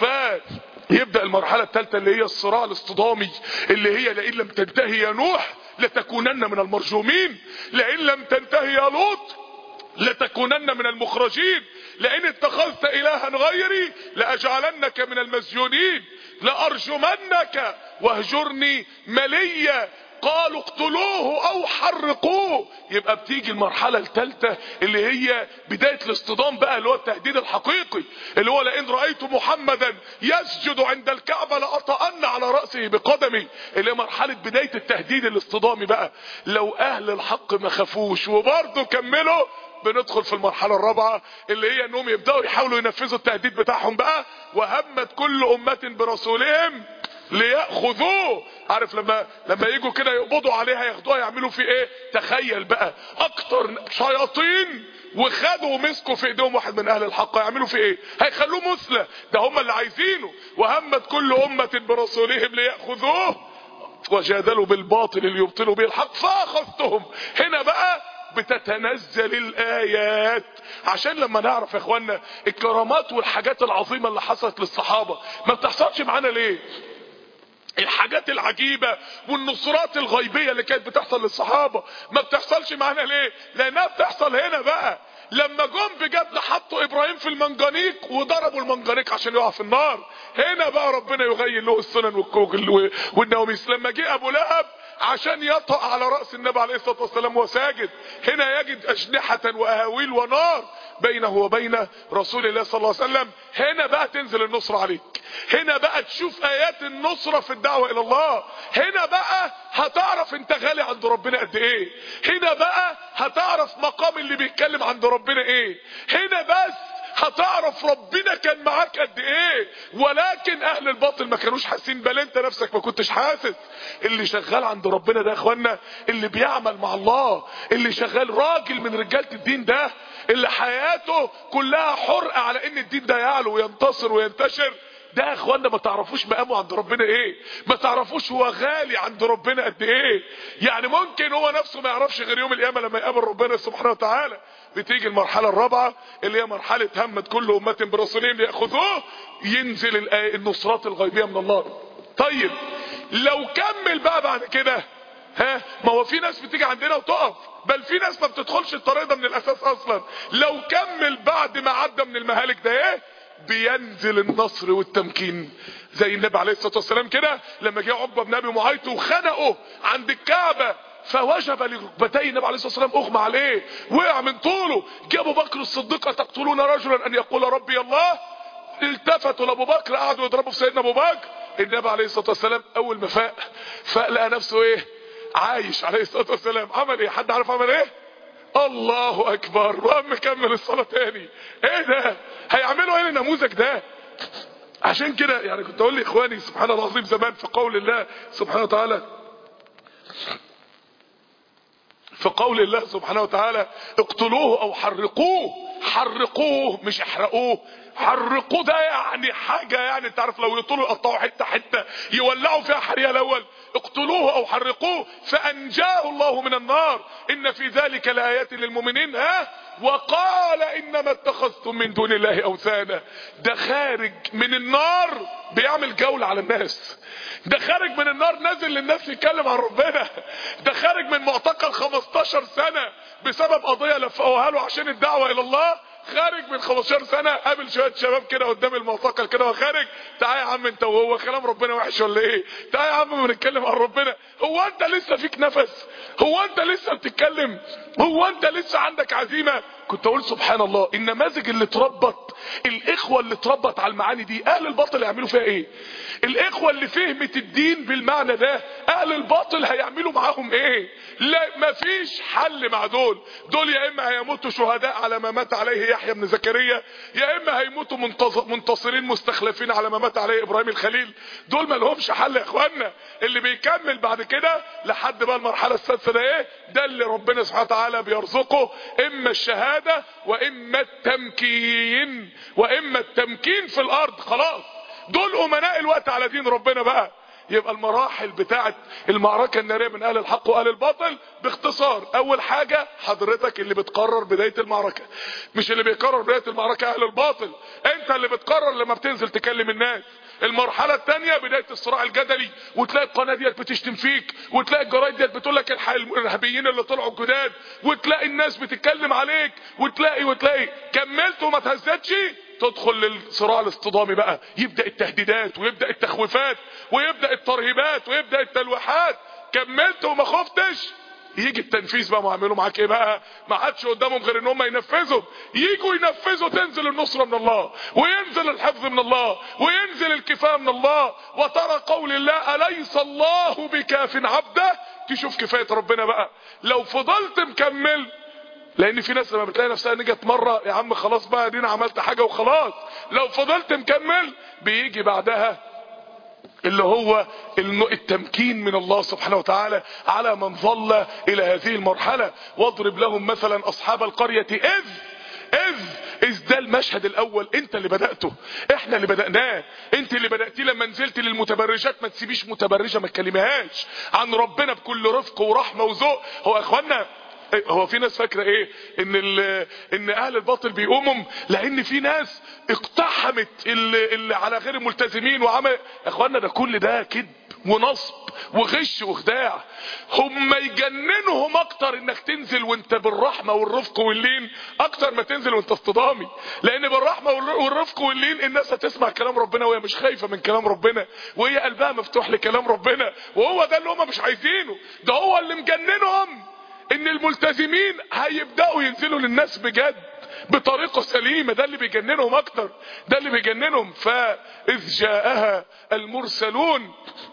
يبدأ المرحلة الثالثة اللي هي الصراع الاصطدامي، اللي هي: لئن لم تنتهي يا نوح لتكونن من المرجومين، لئن لم تنتهي يا لوط لتكونن من المخرجين، لئن اتخذت الها غيري لاجعلنك من المسجونين لارجمنك واهجرني مليا قالوا اقتلوه او حرقوه. يبقى بتيجي المرحلة الثالثة اللي هي بداية الاصطدام بقى، اللي هو التهديد الحقيقي، اللي هو لئن رأيت محمدا يسجد عند الكعبة لأطأن على رأسه بقدمي، اللي هي مرحلة بداية التهديد الاصطدامي بقى. لو اهل الحق ما خافوش وبرضه كملوا، بندخل في المرحلة الرابعة اللي هي انهم يبدأوا يحاولوا ينفذوا التهديد بتاعهم بقى. وهمت كل امة برسولهم ليأخذوه. عارف لما لما يجوا كده يقبضوا عليها ياخدوها يعملوا في ايه؟ تخيل بقى اكتر شياطين وخدوا ومسكوا في ايديهم واحد من اهل الحق، يعملوا في ايه؟ هيخلوه مثلى، ده هم اللي عايزينه. وهمت كل امة برسولهم ليأخذوه وجادلوا بالباطل ليبطلوا به الحق فاخذتهم. هنا بقى بتتنزل الايات عشان لما نعرف يا اخوانا الكرامات والحاجات العظيمة اللي حصلت للصحابة ما بتحصلش معانا ليه؟ الحاجات العجيبة والنصرات الغيبية اللي كانت بتحصل للصحابة ما بتحصلش معانا ليه؟ لانها بتحصل هنا بقى لما جم بجد حطوا ابراهيم في المنجنيق وضربوا المنجنيق عشان يقع في النار. هنا بقى ربنا يغير له السنن والكوكل والنواميس. لما جه ابو لهب عشان يطأ على رأس النبي عليه الصلاة والسلام وساجد، هنا يجد أجنحة وأهاويل ونار بينه وبين رسول الله صلى الله عليه وسلم. هنا بقى تنزل النصرة عليك، هنا بقى تشوف آيات النصرة في الدعوة إلى الله، هنا بقى هتعرف انت غالي عند ربنا قد ايه، هنا بقى هتعرف مقام اللي بيتكلم عند ربنا ايه، هنا بس هتعرف ربنا كان معاك قد ايه. ولكن اهل الباطل ما كانوش حاسين، بل انت نفسك ما كنتش حاسس. اللي شغال عند ربنا ده يا اخوانا اللي بيعمل مع الله، اللي شغال راجل من رجالة الدين ده، اللي حياته كلها حرقة على ان الدين ده يعلو وينتصر وينتشر، ده يا اخوانا ما تعرفوش مقامه عند ربنا ايه، ما تعرفوش هو غالي عند ربنا قد ايه. يعني ممكن هو نفسه ما يعرفش غير يوم القيامة لما يقابل ربنا سبحانه وتعالى. بتيجي المرحلة الرابعة اللي هي مرحلة همت كل أمة برسولين ليأخذوه، ينزل النصرات الغيبية من الله. طيب لو كمل بقى بعد كده، ها ما هو في ناس بتيجي عندنا وتقف، بل في ناس ما بتدخلش الطريق ده من الأساس أصلا. لو كمل بعد ما عدى من المهالك ده ايه؟ بينزل النصر والتمكين. زي النبي عليه الصلاة والسلام كده لما جه عقبة بن أبي معيط وخنقه عند الكعبة فوجب لركبتي النبي عليه الصلاه والسلام، اغمى عليه وقع من طوله. جه ابو بكر الصديق تقتلون رجلا ان يقول ربي الله؟ التفتوا لابو بكر قعدوا يضربوا في سيدنا ابو بكر. النبي عليه الصلاه والسلام اول ما فاق فاق لقى نفسه ايه؟ عايش عليه الصلاه والسلام. عمل ايه؟ حد عارف عمل ايه؟ الله اكبر، وقام مكمل الصلاه تاني. ايه ده؟ هيعملوا ايه النموذج ده؟ عشان كده يعني كنت اقول لاخواني سبحان الله العظيم زمان في قول الله سبحانه وتعالى، في قول الله سبحانه وتعالى اقتلوه او حرقوه. حرقوه مش احرقوه، حرقوه ده يعني حاجة، يعني انت عارف لو يطولوا يقطعوا حتة حتة يولعوا فيها حريقة الاول. اقتلوه او حرقوه فانجاه الله من النار ان في ذلك لآيات للمؤمنين. ها وقال انما اتخذتم من دون الله اوثانا. ده خارج من النار بيعمل جولة على الناس، ده خارج من النار نازل للناس يتكلم عن ربنا، ده خارج من معتقل خمستاشر سنة بسبب قضية لفقوها له عشان الدعوة الى الله. خارج من خمستاشر سنة قابل شوية شباب كده قدام المعتقل كده وخارج، تعال يا عم انت وهو كلام ربنا وحش ولا ايه؟ تعال يا عم بنتكلم عن ربنا. هو انت لسه فيك نفس؟ هو انت لسه بتتكلم؟ هو انت لسه عندك عزيمة؟ كنت اقول سبحان الله النماذج اللي اتربت، الاخوة اللي اتربت على المعاني دي، اهل الباطل يعملوا فيها ايه؟ الاخوة اللي فهمت الدين بالمعنى ده اهل الباطل هيعملوا معاهم ايه؟ لا مفيش حل مع دول. دول يا اما هيموتوا شهداء على ما مات عليه يحيى بن زكريا، يا اما هيموتوا منتصرين مستخلفين على ما مات عليه ابراهيم الخليل. دول ما لهمش حل يا اخوانا. اللي بيكمل بعد كده لحد بقى المرحلة السادسة ده ايه؟ ده اللي ربنا سبحانه وتعالى بيرزقه اما الشهادة واما التمكين، واما التمكين في الارض. خلاص دول امناء الوقت على دين ربنا بقى. يبقى المراحل بتاعت المعركة النارية من اهل الحق واهل الباطل باختصار، اول حاجة حضرتك اللي بتقرر بداية المعركة، مش اللي بيقرر بداية المعركة اهل الباطل. انت اللي بتقرر لما بتنزل تكلم الناس، المرحله الثانيه بدايه الصراع الجدلي، وتلاقي القناه ديت بتشتم فيك، وتلاقي الجرايد ديت بتقول لك الارهابيين اللي طلعوا جداد، وتلاقي الناس بتتكلم عليك، وتلاقي وتلاقي كملت وما تهزتش، تدخل للصراع الاصطدامي بقى، يبدا التهديدات ويبدا التخويفات ويبدا الترهيبات ويبدا التلويحات. كملت وما خفتش، يجي التنفيذ بقى. معاملوا معاك ايه بقى؟ ما عادش قدامهم غير ان هم ينفذوا. يجوا ينفذوا تنزل النصرة من الله، وينزل الحفظ من الله، وينزل الكفاية من الله. وترى قول الله أليس الله بكاف عبده. تشوف كفاية ربنا بقى لو فضلت مكمل. لان في ناس لما بتلاقي نفسها نجت مرة، يا عم خلاص بقى دينا عملت حاجة وخلاص. لو فضلت مكمل بيجي بعدها اللي هو التمكين من الله سبحانه وتعالى على من ظل الى هذه المرحلة. واضرب لهم مثلا اصحاب القرية اذ اذ اذ ده المشهد الاول، انت اللي بدأته، احنا اللي بدأناه. انت اللي بدأتي لما نزلت للمتبرجات. ما تسيبيش متبرجة ما تكلمهاش عن ربنا بكل رفق ورحمة وذوق. هو اخوانا هو في ناس فاكره ايه؟ ان ان اهل الباطل بيقوموا لان في ناس اقتحمت اللي, اللي على غير الملتزمين وعمل. يا اخوانا ده كل ده كذب ونصب وغش وخداع. هم يجننهم اكتر انك تنزل وانت بالرحمه والرفق واللين اكتر ما تنزل وانت اصطدامي. لان بالرحمه والرفق واللين الناس هتسمع كلام ربنا وهي مش خايفه من كلام ربنا، وهي قلبها مفتوح لكلام ربنا. وهو ده اللي هم مش عايزينه. ده هو اللي مجننهم ان الملتزمين هيبدأوا ينزلوا للناس بجد بطريقة سليمة. ده اللي بيجننهم اكتر، ده اللي بيجننهم. فاذ جاءها المرسلون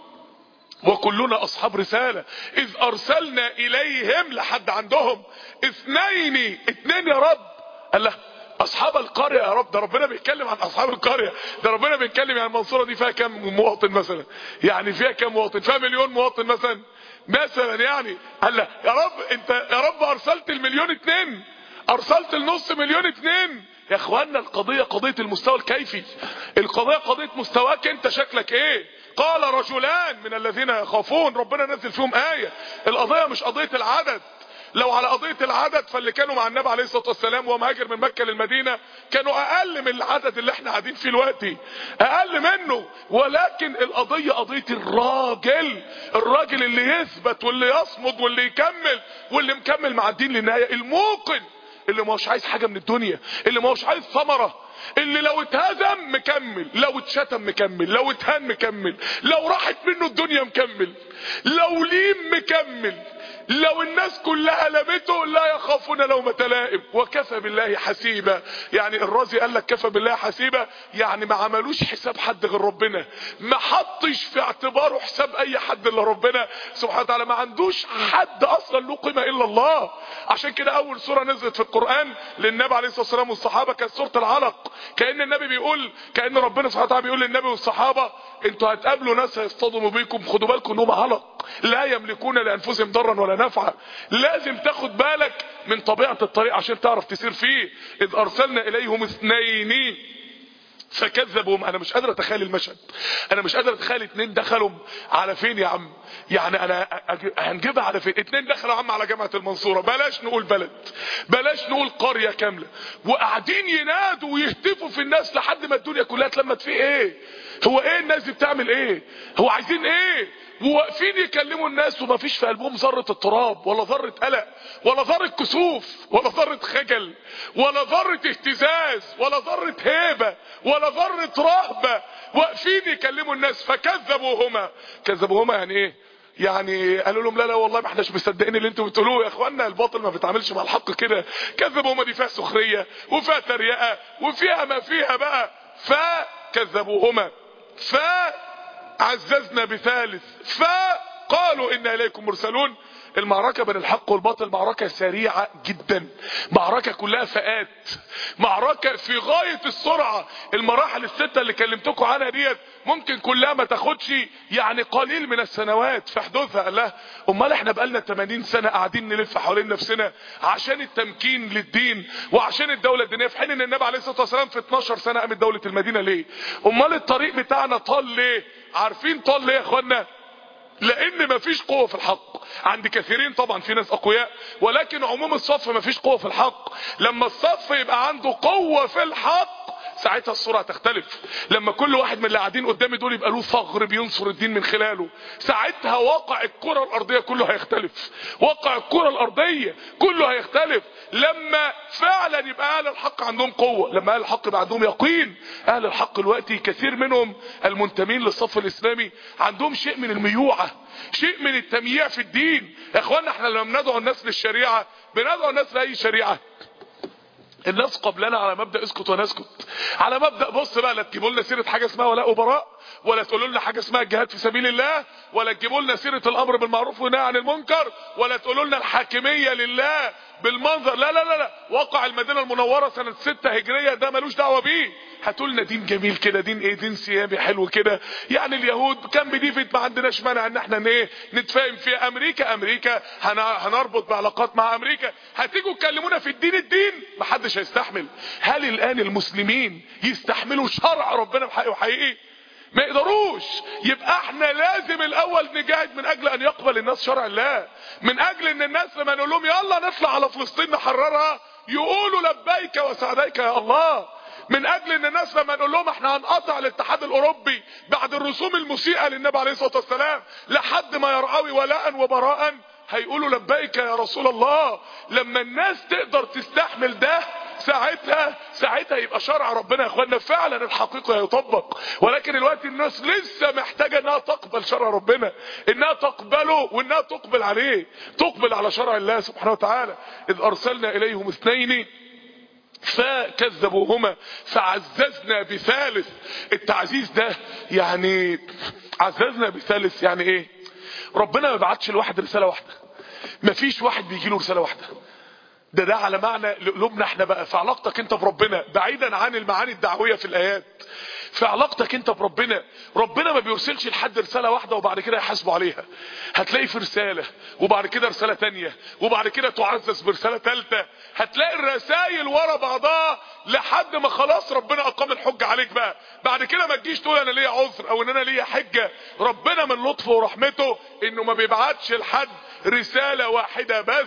وكلنا اصحاب رسالة اذ ارسلنا اليهم لحد عندهم اثنين اتنين يا رب. قال له اصحاب القرية يا رب. ده ربنا بيتكلم عن اصحاب القرية. ده ربنا بيتكلم يعني المنصورة دي فيها كم مواطن مثلا؟ يعني فيها كم مواطن؟ فيها مليون مواطن مثلا مثلا يعني. قال له يا رب انت يا رب ارسلت المليون اتنين، ارسلت النص مليون اتنين. يا اخوانا القضية قضية المستوى الكيفي. القضية قضية مستواك انت، شكلك ايه؟ قال رجلان من الذين يخافون. ربنا نزل فيهم آية. القضية مش قضية العدد. لو على قضية العدد فاللي كانوا مع النبي عليه الصلاة والسلام وهو مهاجر من مكة للمدينة كانوا اقل من العدد اللي احنا قاعدين فيه دلوقتي، اقل منه. ولكن القضية قضية الراجل، الراجل اللي يثبت واللي يصمد واللي يكمل واللي مكمل مع الدين للنهاية، الموقن اللي ما هوش عايز حاجة من الدنيا، اللي ما هوش عايز ثمرة، اللي لو اتهزم مكمل، لو اتشتم مكمل، لو اتهان مكمل، لو راحت منه الدنيا مكمل، لو ليم مكمل، لو الناس كلها لمته لا يخافون لومة لائم وكفى بالله حسيبا. يعني الرازي قال لك كفى بالله حسيبا، يعني ما عملوش حساب حد غير ربنا، ما حطش في اعتباره حساب اي حد الا ربنا سبحانه وتعالى. ما عندوش حد اصلا له قيمه الا الله. عشان كده اول سوره نزلت في القران للنبي عليه الصلاه والسلام والصحابه كانت سوره العلق. كأن النبي بيقول، كأن ربنا سبحانه وتعالى بيقول للنبي والصحابه انتوا هتقابلوا ناس هيصطدموا بيكم، خدوا بالكم انهم علق لا يملكون لانفسهم ضرا ولا نفعا. لازم تاخد بالك من طبيعة الطريق عشان تعرف تسير فيه. اذ ارسلنا اليهم اثنين فكذبهم. انا مش قادر اتخيل المشهد، انا مش قادر اتخيل اتنين دخلوا على فين يا عم. يعني انا هنجيبها على فين؟ اتنين دخلوا يا عم على جامعة المنصورة، بلاش نقول بلد، بلاش نقول قرية كاملة، وقاعدين ينادوا ويهتفوا في الناس لحد ما الدنيا كلها اتلمت فيه. ايه هو؟ ايه الناس دي بتعمل ايه؟ هو عايزين ايه؟ وواقفين يكلموا الناس وما فيش في قلبهم ذرة اضطراب ولا ذرة قلق ولا ذرة كسوف ولا ذرة خجل ولا ذرة اهتزاز ولا ذرة هيبة ولا ذرة رهبة. واقفين يكلموا الناس. فكذبوهما. كذبوهما يعني ايه؟ يعني قالوا لهم لا لا والله ما احناش مصدقين اللي انتوا بتقولوه. يا اخوانا الباطل ما بيتعاملش مع الحق كده. كذبوهما دي فيها سخرية وفيها تريقة وفيها ما فيها بقى. فكذبوهما فعززنا بثالث فقالوا إنا إليكم مرسلون. المعركة بين الحق والباطل معركة سريعة جدا، معركة كلها فئات، معركة في غاية السرعة. المراحل الستة اللي كلمتكم عنها ديت ممكن كلها ما تاخدش يعني قليل من السنوات في حدوثها. قال لها امال احنا بقالنا ثمانين سنة قاعدين نلف حوالين نفسنا عشان التمكين للدين وعشان الدولة الدينية، في حين ان النبي عليه الصلاة والسلام في اتناشر سنة قامت دولة المدينة ليه؟ امال الطريق بتاعنا طال ليه؟ عارفين طال ليه يا اخوانا؟ لان مفيش قوة في الحق عند كثيرين. طبعا في ناس اقوياء، ولكن عموم الصف مفيش قوة في الحق. لما الصف يبقى عنده قوة في الحق ساعتها الصورة هتختلف. لما كل واحد من اللي قاعدين قدامي دول يبقى له ثغر بينصر الدين من خلاله، ساعتها واقع الكرة الارضية كله هيختلف. واقع الكرة الارضية كله هيختلف لما فعلا يبقى اهل الحق عندهم قوة، لما اهل الحق يبقى عندهم يقين. اهل الحق دلوقتي كثير منهم المنتمين للصف الاسلامي عندهم شيء من الميوعة، شيء من التمييع في الدين. يا اخوانا احنا لما بندعو الناس للشريعة بندعو الناس لاي شريعة؟ الناس قبلنا على مبدأ اسكت ونسكت، على مبدأ بص بقى، لا تجيبوا لنا سيرة حاجة اسمها ولاء وبراء، ولا تقولوا لنا حاجة اسمها الجهاد في سبيل الله، ولا تجيبوا لنا سيرة الامر بالمعروف والنهي عن المنكر، ولا تقولوا لنا الحاكمية لله بالمنظر. لا لا لا لا، واقع المدينة المنورة سنة ستة هجرية ده ملوش دعوة بيه. هاتوا لنا دين جميل كده، دين ايه؟ دين سيامي حلو كده. يعني اليهود كان بديفيد ما عندناش مانع ان احنا ايه نتفاهم في امريكا. امريكا هنربط بعلاقات مع امريكا. هتيجوا تكلمونا في الدين الدين محدش هيستحمل. هل الان المسلمين يستحملوا شرع ربنا بحقيقي وحقيقي؟ ما يقدروش. يبقى احنا لازم الاول نجاهد من اجل ان يقبل الناس شرع الله، من اجل ان الناس لما نقول لهم يلا نطلع على فلسطين نحررها يقولوا لبيك وسعديك يا الله، من اجل ان الناس لما نقول لهم احنا هنقطع الاتحاد الاوروبي بعد الرسوم المسيئة للنبي عليه الصلاة والسلام لحد ما يرعوي ولاء وبراء هيقولوا لبيك يا رسول الله. لما الناس تقدر تستحمل ده ساعتها ساعتها يبقى شرع ربنا يا اخوانا فعلا الحقيقة هيطبق. ولكن الوقت الناس لسه محتاجة انها تقبل شرع ربنا، انها تقبله وانها تقبل عليه، تقبل على شرع الله سبحانه وتعالى. اذ ارسلنا اليهم اثنين فكذبوهما فعززنا بثالث. التعزيز ده يعني عززنا بثالث يعني ايه؟ ربنا ما بعتش الواحد رسالة واحدة، مفيش واحد بيجي له رسالة واحدة. ده ده على معنى قلوبنا احنا بقى في علاقتك انت بربنا، بعيدا عن المعاني الدعوية في الايات. في علاقتك انت بربنا، ربنا ما بيرسلش لحد رسالة واحدة وبعد كده يحاسبوا عليها. هتلاقي في رسالة وبعد كده رسالة تانية وبعد كده تعزز برسالة تالتة. هتلاقي الرسائل ورا بعضها لحد ما خلاص ربنا اقام الحجة عليك بقى. بعد كده ما تجيش تقول انا ليا عذر او ان انا ليا حجة. ربنا من لطفه ورحمته انه ما بيبعتش لحد رسالة واحدة بس.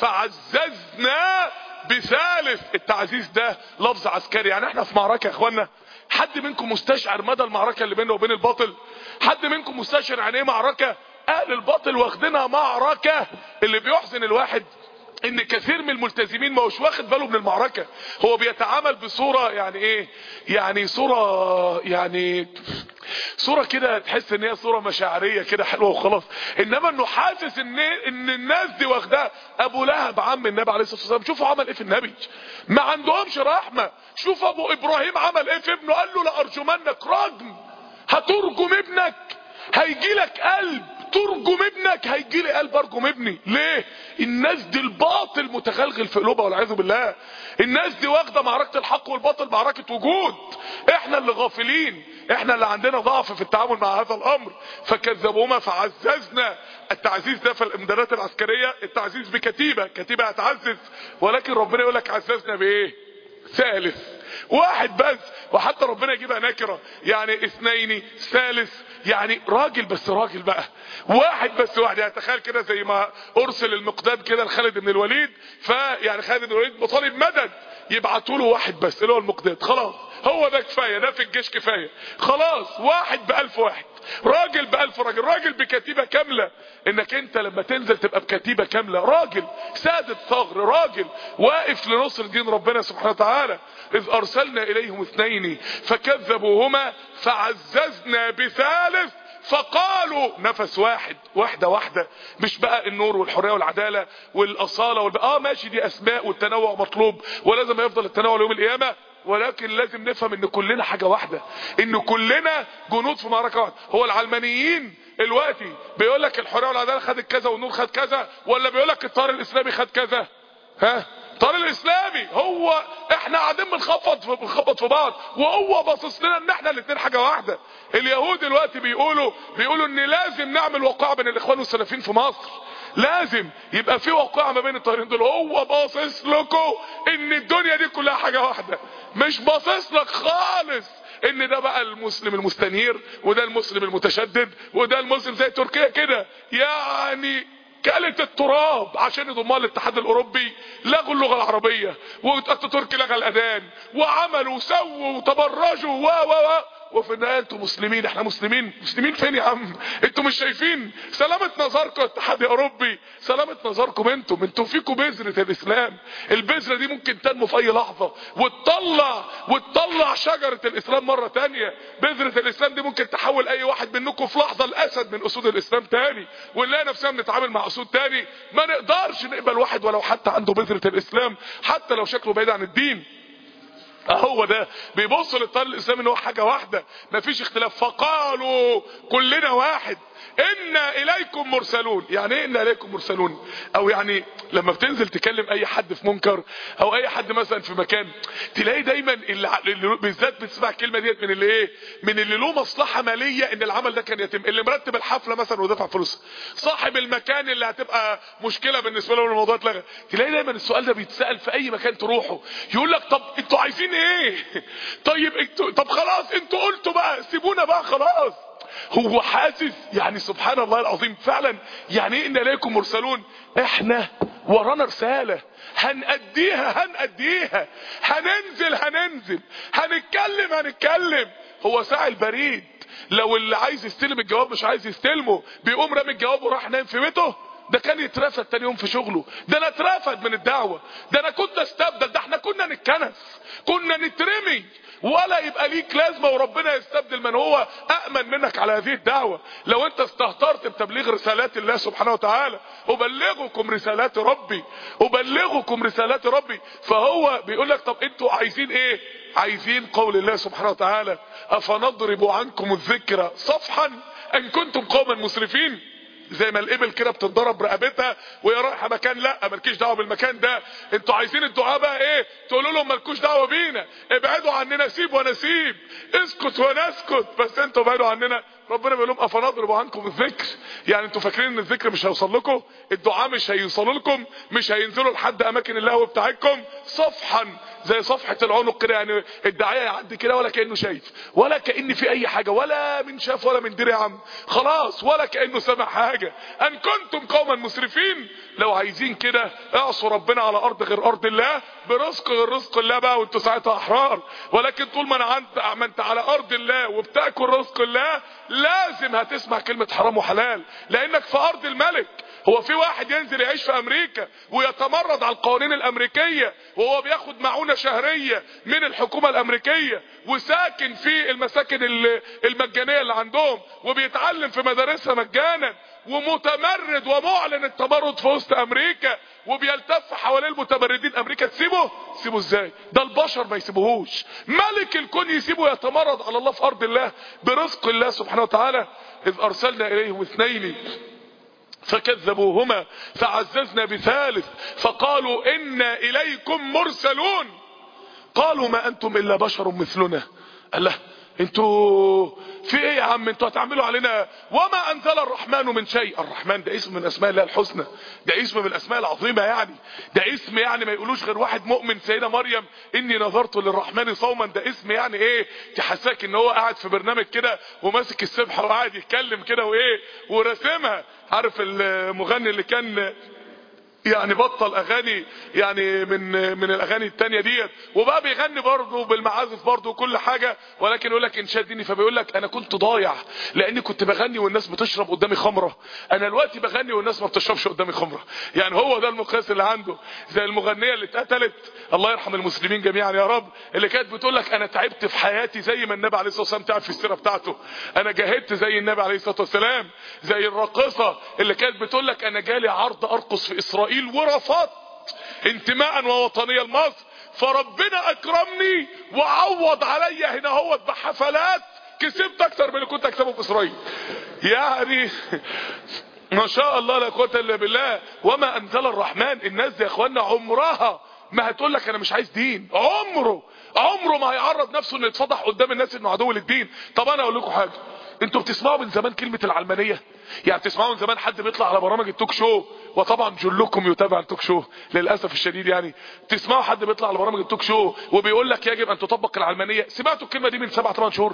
فعززنا بثالث. التعزيز ده لفظ عسكري، يعني احنا في معركة يا اخوانا. حد منكم مستشعر مدى المعركة اللي بيننا وبين الباطل؟ حد منكم مستشعر يعني ايه معركة؟ اهل الباطل واخدينها معركة. اللي بيحزن الواحد ان كثير من الملتزمين ما هوش واخد باله من المعركة. هو بيتعامل بصورة يعني ايه، يعني صورة يعني صورة كده تحس ان هي صورة مشاعرية كده حلوة وخلاص. انما انه حاسس ان ان الناس دي واخدها. ابو لهب عم النبي عليه الصلاة والسلام شوفوا عمل ايه في النبي، ما عندهمش رحمة. شوف ابو ابراهيم عمل ايه في ابنه، قال له لارجمنك رجم. هترجم ابنك هيجي لك قلب، ترجم ابنك هيجي لي قلب ارجم ابني. ليه؟ الناس دي الباطل متغلغل في قلوبها والعياذ بالله. الناس دي واخده معركه الحق والباطل معركه وجود. احنا اللي غافلين، احنا اللي عندنا ضعف في التعامل مع هذا الامر. فكذبوهما فعززنا. التعزيز ده في الامدادات العسكريه التعزيز بكتيبه، كتيبه هتعزز. ولكن ربنا يقول لك عززنا بايه؟ ثالث واحد بس. وحتى ربنا يجيبها نكره، يعني اثنين ثالث، يعني راجل بس راجل بقى واحد بس واحد. يعني تخيل كده زي ما ارسل المقداد كده لخالد بن الوليد، فيعني خالد بن الوليد مطالب مدد يبعتوا له واحد بس اللي هو المقداد. خلاص هو ده كفايه، ده في الجيش كفايه. خلاص واحد بألف واحد، راجل بألف راجل، راجل بكتيبه كامله. انك انت لما تنزل تبقى بكتيبه كامله، راجل سادة ثغر، راجل واقف لنصر دين ربنا سبحانه وتعالى. اذ ارسلنا اليهم اثنين فكذبوهما فعززنا بثالث فقالوا. نفس واحد، واحدة واحدة، مش بقى النور والحرية والعدالة والأصالة والب... اه ماشي دي اسماء والتنوع مطلوب ولازم يفضل التنوع ليوم القيامة. ولكن لازم نفهم ان كلنا حاجة واحدة، ان كلنا جنود في معركة واحدة. هو العلمانيين الوقتي بيقول لك الحرية والعدالة خدت كذا والنور خد كذا، ولا بيقول لك التيار الاسلامي خد كذا؟ ها التيار الاسلامي هو احنا قاعدين بنخبط بنخبط في بعض، وهو باصص لنا ان احنا الاثنين حاجه واحده. اليهود دلوقتي بيقولوا بيقولوا ان لازم نعمل وقاعه بين الاخوان والسلفيين في مصر، لازم يبقى في وقاعه ما بين الطيارين دول. هو باصص لكم ان الدنيا دي كلها حاجه واحده، مش باصص لك خالص ان ده بقى المسلم المستنير وده المسلم المتشدد وده المسلم زي تركيا كده. يعني كلت التراب عشان يضمها للاتحاد الاوروبي. لغوا اللغه العربيه، واتاتورك لغى الاذان، وعملوا وسووا وتبرجوا و و و وفي النهايه انتوا مسلمين. احنا مسلمين؟ مسلمين فين يا عم؟ انتوا مش شايفين سلامه نظركم اتحاد اوروبي؟ سلامه نظركم انتم انتوا فيكم بذره الاسلام. البذره دي ممكن تنمو في اي لحظه وتطلع وتطلع شجره الاسلام مره تانية. بذره الاسلام دي ممكن تحول اي واحد منكم في لحظه الاسد من اسود الاسلام تاني، ونلاقي نفسنا بنتعامل مع اسود تاني. ما نقدرش نقبل واحد ولو حتى عنده بذره الاسلام، حتى لو شكله بعيد عن الدين. هو ده بيبص للطريق الاسلامي ان هو حاجه واحده، مفيش اختلاف. فقالوا كلنا واحد انا اليكم مرسلون. يعني ايه انا اليكم مرسلون؟ او يعني لما بتنزل تكلم اي حد في منكر او اي حد مثلا في مكان، تلاقي دايما اللي بالذات بتسمع الكلمه ديت من اللي ايه، من اللي له مصلحه ماليه ان العمل ده كان يتم، اللي مرتب الحفله مثلا ودفع فلوسها، صاحب المكان اللي هتبقى مشكله بالنسبه له الموضوع اتلغى. تلاقي دايما السؤال ده بيتسال في اي مكان تروحه، يقول لك طب انتوا عايزين ايه؟ طيب انتوا طب خلاص انتوا قلتوا بقى سيبونا بقى خلاص. هو حاسس يعني سبحان الله العظيم فعلا يعني ايه ان اليكم مرسلون؟ احنا ورانا رسالة هنأديها هنأديها هننزل هننزل هنتكلم هنتكلم. هو ساعي البريد لو اللي عايز يستلم الجواب مش عايز يستلمه بيقوم رامي الجواب وراح نايم في بيته، ده كان يترفد تاني يوم في شغله. ده انا اترفد من الدعوة، ده انا كنت استبدل، ده احنا كنا نتكنس، كنا نترمي ولا يبقى ليك لازمه، وربنا يستبدل من هو أأمن منك على هذه الدعوة. لو انت استهترت بتبليغ رسالات الله سبحانه وتعالى، أبلغكم رسالات ربي أبلغكم رسالات ربي. فهو بيقول لك طب انتوا عايزين ايه؟ عايزين قول الله سبحانه وتعالى أفنضرب عنكم الذكر صفحا أن كنتم قوما مسرفين. زي ما الابل كده بتتضرب رقبتها وهي رايحه مكان، لا مالكيش دعوه بالمكان ده. انتوا عايزين الدعاء بقى ايه؟ تقولوا لهم مالكوش دعوه بينا، ابعدوا عننا، سيب ونسيب، اسكت ونسكت، بس انتوا ابعدوا عننا. ربنا بيقول لهم افنضرب عنكم الذكر. يعني انتوا فاكرين ان الذكر مش هيوصل لكم؟ الدعاء مش هيوصلوا لكم؟ مش هينزلوا لحد اماكن اللهو بتاعتكم؟ صفحا زي صفحة العنق كده، يعني الداعية يعدي كده ولا كأنه شايف، ولا كأن في اي حاجة، ولا من شاف ولا من دري يا عم، خلاص ولا كأنه سمع حاجة. ان كنتم قوما مسرفين. لو عايزين كده اعصوا ربنا على ارض غير ارض الله، برزق غير رزق الله بقى، وانتوا ساعتها احرار. ولكن طول ما انا انت ما انت على ارض الله وبتاكل رزق الله، لازم هتسمع كلمة حرام وحلال، لانك في ارض الملك. هو في واحد ينزل يعيش في امريكا ويتمرد على القوانين الامريكية وهو بياخد معونة شهرية من الحكومة الامريكية، وساكن في المساكن المجانية اللي عندهم، وبيتعلم في مدارسها مجانا، ومتمرد ومعلن التمرد في وسط امريكا، وبيلتف حوالين المتمردين، امريكا تسيبه؟ تسيبه ازاي؟ ده البشر ما يسيبوهوش، ملك الكون يسيبه يتمرد على الله في ارض الله برزق الله سبحانه وتعالى. اذ ارسلنا اليهم اثنين فكذبوهما فعززنا بثالث فقالوا انا اليكم مرسلون. قالوا ما انتم الا بشر مثلنا. الله، انتوا في ايه يا عم؟ انتوا هتعملوا علينا؟ وما انزل الرحمن من شيء. الرحمن ده اسم من اسماء الله الحسنى، ده اسم من الاسماء العظيمه، يعني ده اسم يعني ما يقولوش غير واحد مؤمن. سيدة مريم اني نظرت للرحمن صوما، ده اسم يعني ايه؟ تحساك ان هو قاعد في برنامج كده وماسك السبحه وقاعد يتكلم كده وايه ورسمها. عارف المغني اللي كان يعني بطل اغاني يعني من من الاغاني التانية ديت وبقى بيغني برضه بالمعازف برضه وكل حاجة، ولكن يقول لك انشاد ديني، فبيقول لك انا كنت ضايع لاني كنت بغني والناس بتشرب قدامي خمرة، انا دلوقتي بغني والناس ما بتشربش قدامي خمرة. يعني هو ده المقياس اللي عنده. زي المغنية اللي اتقتلت، الله يرحم المسلمين جميعا يا رب، اللي كانت بتقول لك انا تعبت في حياتي زي ما النبي عليه الصلاة والسلام تعب في السيرة بتاعته، انا جاهدت زي النبي عليه الصلاة والسلام. زي الراقصة اللي كانت بتقول لك انا جالي عرض ارقص في اسرائيل ورفضت انتماء ووطنية لمصر، فربنا اكرمني وعوض عليا هنا هو بحفلات كسبت اكتر من اللي كنت اكسبه في اسرائيل. يعني ما شاء الله لا قوه الا بالله. وما انزل الرحمن. الناس دي يا اخوانا عمرها ما هتقول لك انا مش عايز دين، عمره عمره ما هيعرض نفسه انه يتفضح قدام الناس انه عدو للدين. طب انا اقول لكم حاجه، انتوا بتسمعوا من زمان كلمة العلمانية؟ يعني بتسمعوا من زمان حد بيطلع على برامج التوك شو، وطبعا جلكم يتابع التوك شو للأسف الشديد، يعني تسمعوا حد بيطلع على برامج التوك شو وبيقول لك يجب ان تطبق العلمانية؟ سمعتوا الكلمة دي من سبعة ثمان شهور؟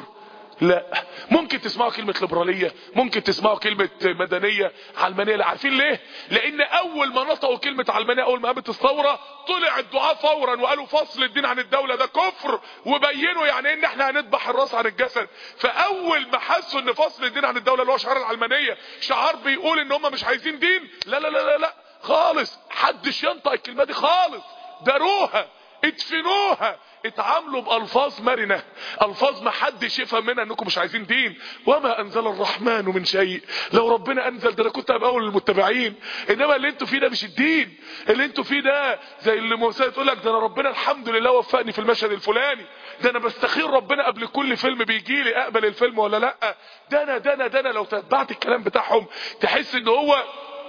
لا. ممكن تسمعوا كلمة ليبرالية، ممكن تسمعوا كلمة مدنية، علمانية. لا، عارفين ليه؟ لان اول ما نطقوا كلمة علمانية، اول ما قامت الثورة، طلع الدعاة فورا وقالوا فصل الدين عن الدولة ده كفر، وبينوا يعني ايه ان احنا هنذبح الراس عن الجسد. فاول ما حسوا ان فصل الدين عن الدولة اللي هو شعار العلمانية شعار بيقول ان هم مش عايزين دين، لا لا لا لا, لا خالص، حدش ينطق الكلمة دي خالص، داروها، ادفنوها، اتعاملوا بألفاظ مرنة، ألفاظ ما حدش يفهم منها انكم مش عايزين دين. وما انزل الرحمن من شيء، لو ربنا انزل ده انا كنت ابقى اول المتبعين، انما اللي انتوا فيه ده مش الدين، اللي انتوا فيه ده زي اللي موسى تقول لك ده انا ربنا الحمد لله وفقني في المشهد الفلاني، ده انا بستخير ربنا قبل كل فيلم بيجي لي اقبل الفيلم ولا لا، ده انا ده انا ده انا لو تتبعت الكلام بتاعهم تحس ان هو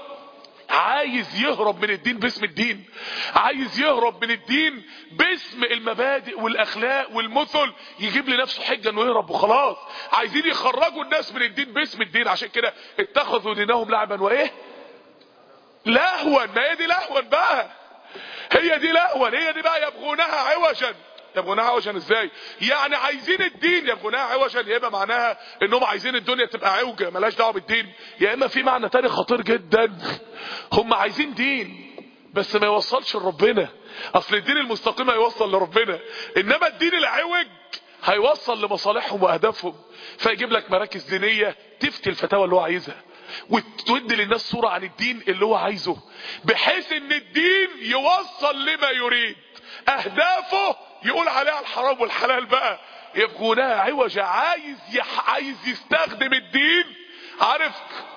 عايز يهرب من الدين باسم الدين، عايز يهرب من الدين باسم المبادئ والاخلاق والمثل، يجيب لنفسه حجه انه يهرب وخلاص. عايزين يخرجوا الناس من الدين باسم الدين، عشان كده اتخذوا دينهم لعبا وايه لهوا. ما هي دي لهوا بقى، هي دي لهوا، هي دي بقى يبغونها عوجا. يبغونها عوجا ازاي؟ يعني عايزين الدين يبغونها عوجا، يا اما معناها انهم عايزين الدنيا تبقى عوجه ملهاش دعوه بالدين، يا اما في معنى تاني خطير جدا، هم عايزين دين بس ما يوصلش لربنا. اصل الدين المستقيم هيوصل لربنا، انما الدين العوج هيوصل لمصالحهم واهدافهم. فيجيب لك مراكز دينيه تفتي الفتاوى اللي هو عايزها، وتودي للناس صوره عن الدين اللي هو عايزه، بحيث ان الدين يوصل لما يريد، اهدافه يقول عليها الحرام والحلال بقى. يبغونها عوجا، عايز يح... عايز يستخدم الدين، عارف،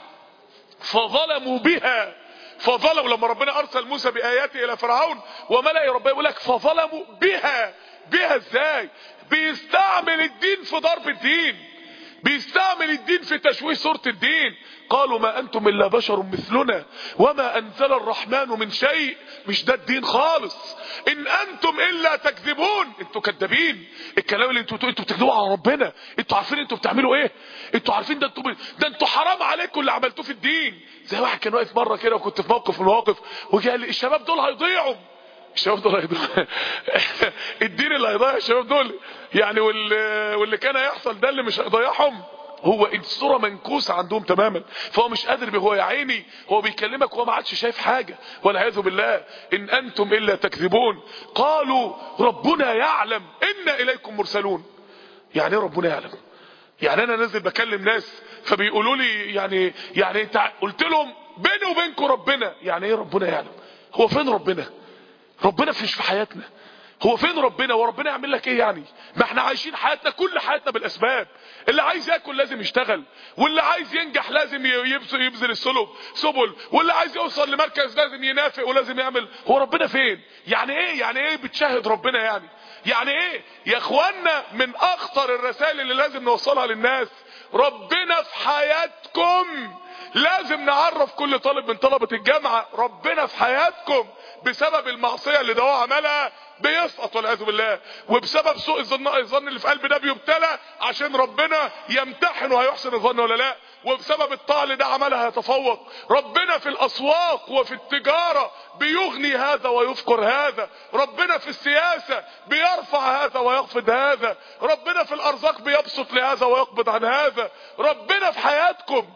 فظلموا بها. فظلموا لما ربنا ارسل موسى باياته الى فرعون وملأ ربنا، يقول لك فظلموا بها. بها ازاي؟ بيستعمل الدين في ضرب الدين، بيستعمل الدين في تشويه صورة الدين. قالوا ما انتم الا بشر مثلنا وما انزل الرحمن من شيء. مش ده الدين خالص. ان انتم الا تكذبون، انتوا كذابين. الكلام اللي انتوا انتوا بتكذبوا على ربنا، انتوا عارفين انتوا بتعملوا ايه، انتوا عارفين ده انتوا ده انتوا حرام عليكم اللي عملتوه في الدين. زي واحد كان واقف مره كده وكنت في موقف من المواقف وجه قال لي الشباب دول هيضيعوا، الشباب دول هيضيعوا الدين اللي هيضيع الشباب دول يعني، واللي, واللي كان هيحصل ده اللي مش هيضيعهم. هو الصوره منكوسه عندهم تماما، فهو مش قادر، هو يا عيني هو بيكلمك وهو ما عادش شايف حاجه، والعياذ بالله. ان انتم الا تكذبون. قالوا ربنا يعلم انا اليكم مرسلون. يعني ايه ربنا يعلم؟ يعني انا نازل بكلم ناس فبيقولوا لي يعني يعني انت قلت لهم بيني وبينكم ربنا، يعني ايه ربنا يعلم؟ هو فين ربنا؟ ربنا فيش في حياتنا، هو فين ربنا؟ وربنا يعمل لك ايه يعني؟ ما احنا عايشين حياتنا كل حياتنا بالاسباب، اللي عايز ياكل لازم يشتغل، واللي عايز ينجح لازم يبذل السلب سبل، واللي عايز يوصل لمركز لازم ينافق ولازم يعمل. هو ربنا فين؟ يعني ايه يعني ايه بتشاهد ربنا يعني؟ يعني ايه يا اخوانا؟ من اخطر الرسائل اللي لازم نوصلها للناس، ربنا في حياتكم. لازم نعرف كل طالب من طلبة الجامعة ربنا في حياتكم. بسبب المعصية اللي ده هو عملها بيسقط والعياذ بالله، وبسبب سوء الظن الظن اللي في قلب ده بيبتلى عشان ربنا يمتحن وهيحسن الظن ولا لا، وبسبب الطاعة اللي ده عملها يتفوق. ربنا في الاسواق وفي التجارة بيغني هذا ويفقر هذا، ربنا في السياسة بيرفع هذا ويخفض هذا، ربنا في الارزاق بيبسط لهذا ويقبض عن هذا. ربنا في حياتكم،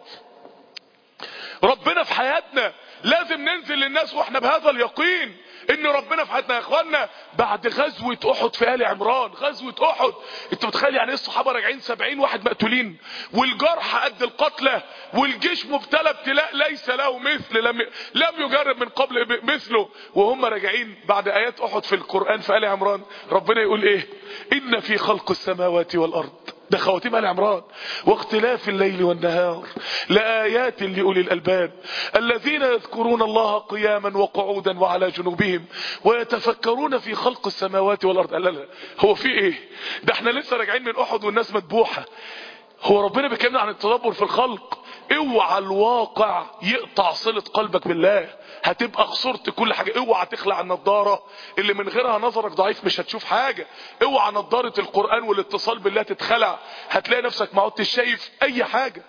ربنا في حياتنا. لازم ننزل للناس واحنا بهذا اليقين ان ربنا في حياتنا. يا اخوانا بعد غزوة احد في آل عمران، غزوة احد، انت متخيل يعني ايه الصحابة راجعين سبعين واحد مقتولين والجرح قد القتلى والجيش مبتلى ابتلاء ليس له مثل، لم لم يجرب من قبل مثله، وهم راجعين بعد ايات احد في القرآن في آل عمران ربنا يقول ايه؟ ان في خلق السماوات والارض، ده خواتيم آل عمران، واختلاف الليل والنهار لآيات لأولي الألباب الذين يذكرون الله قياما وقعودا وعلى جنوبهم ويتفكرون في خلق السماوات والأرض. لا لا هو في ايه؟ ده احنا لسه راجعين من احد والناس مذبوحة. هو ربنا بيكلمنا عن التدبر في الخلق. اوعى الواقع يقطع صلة قلبك بالله، هتبقى خسرت كل حاجة. اوعى تخلع النضارة اللي من غيرها نظرك ضعيف مش هتشوف حاجة. اوعى نضارة القرآن والاتصال بالله تتخلع، هتلاقي نفسك ما عدتش شايف اي حاجة.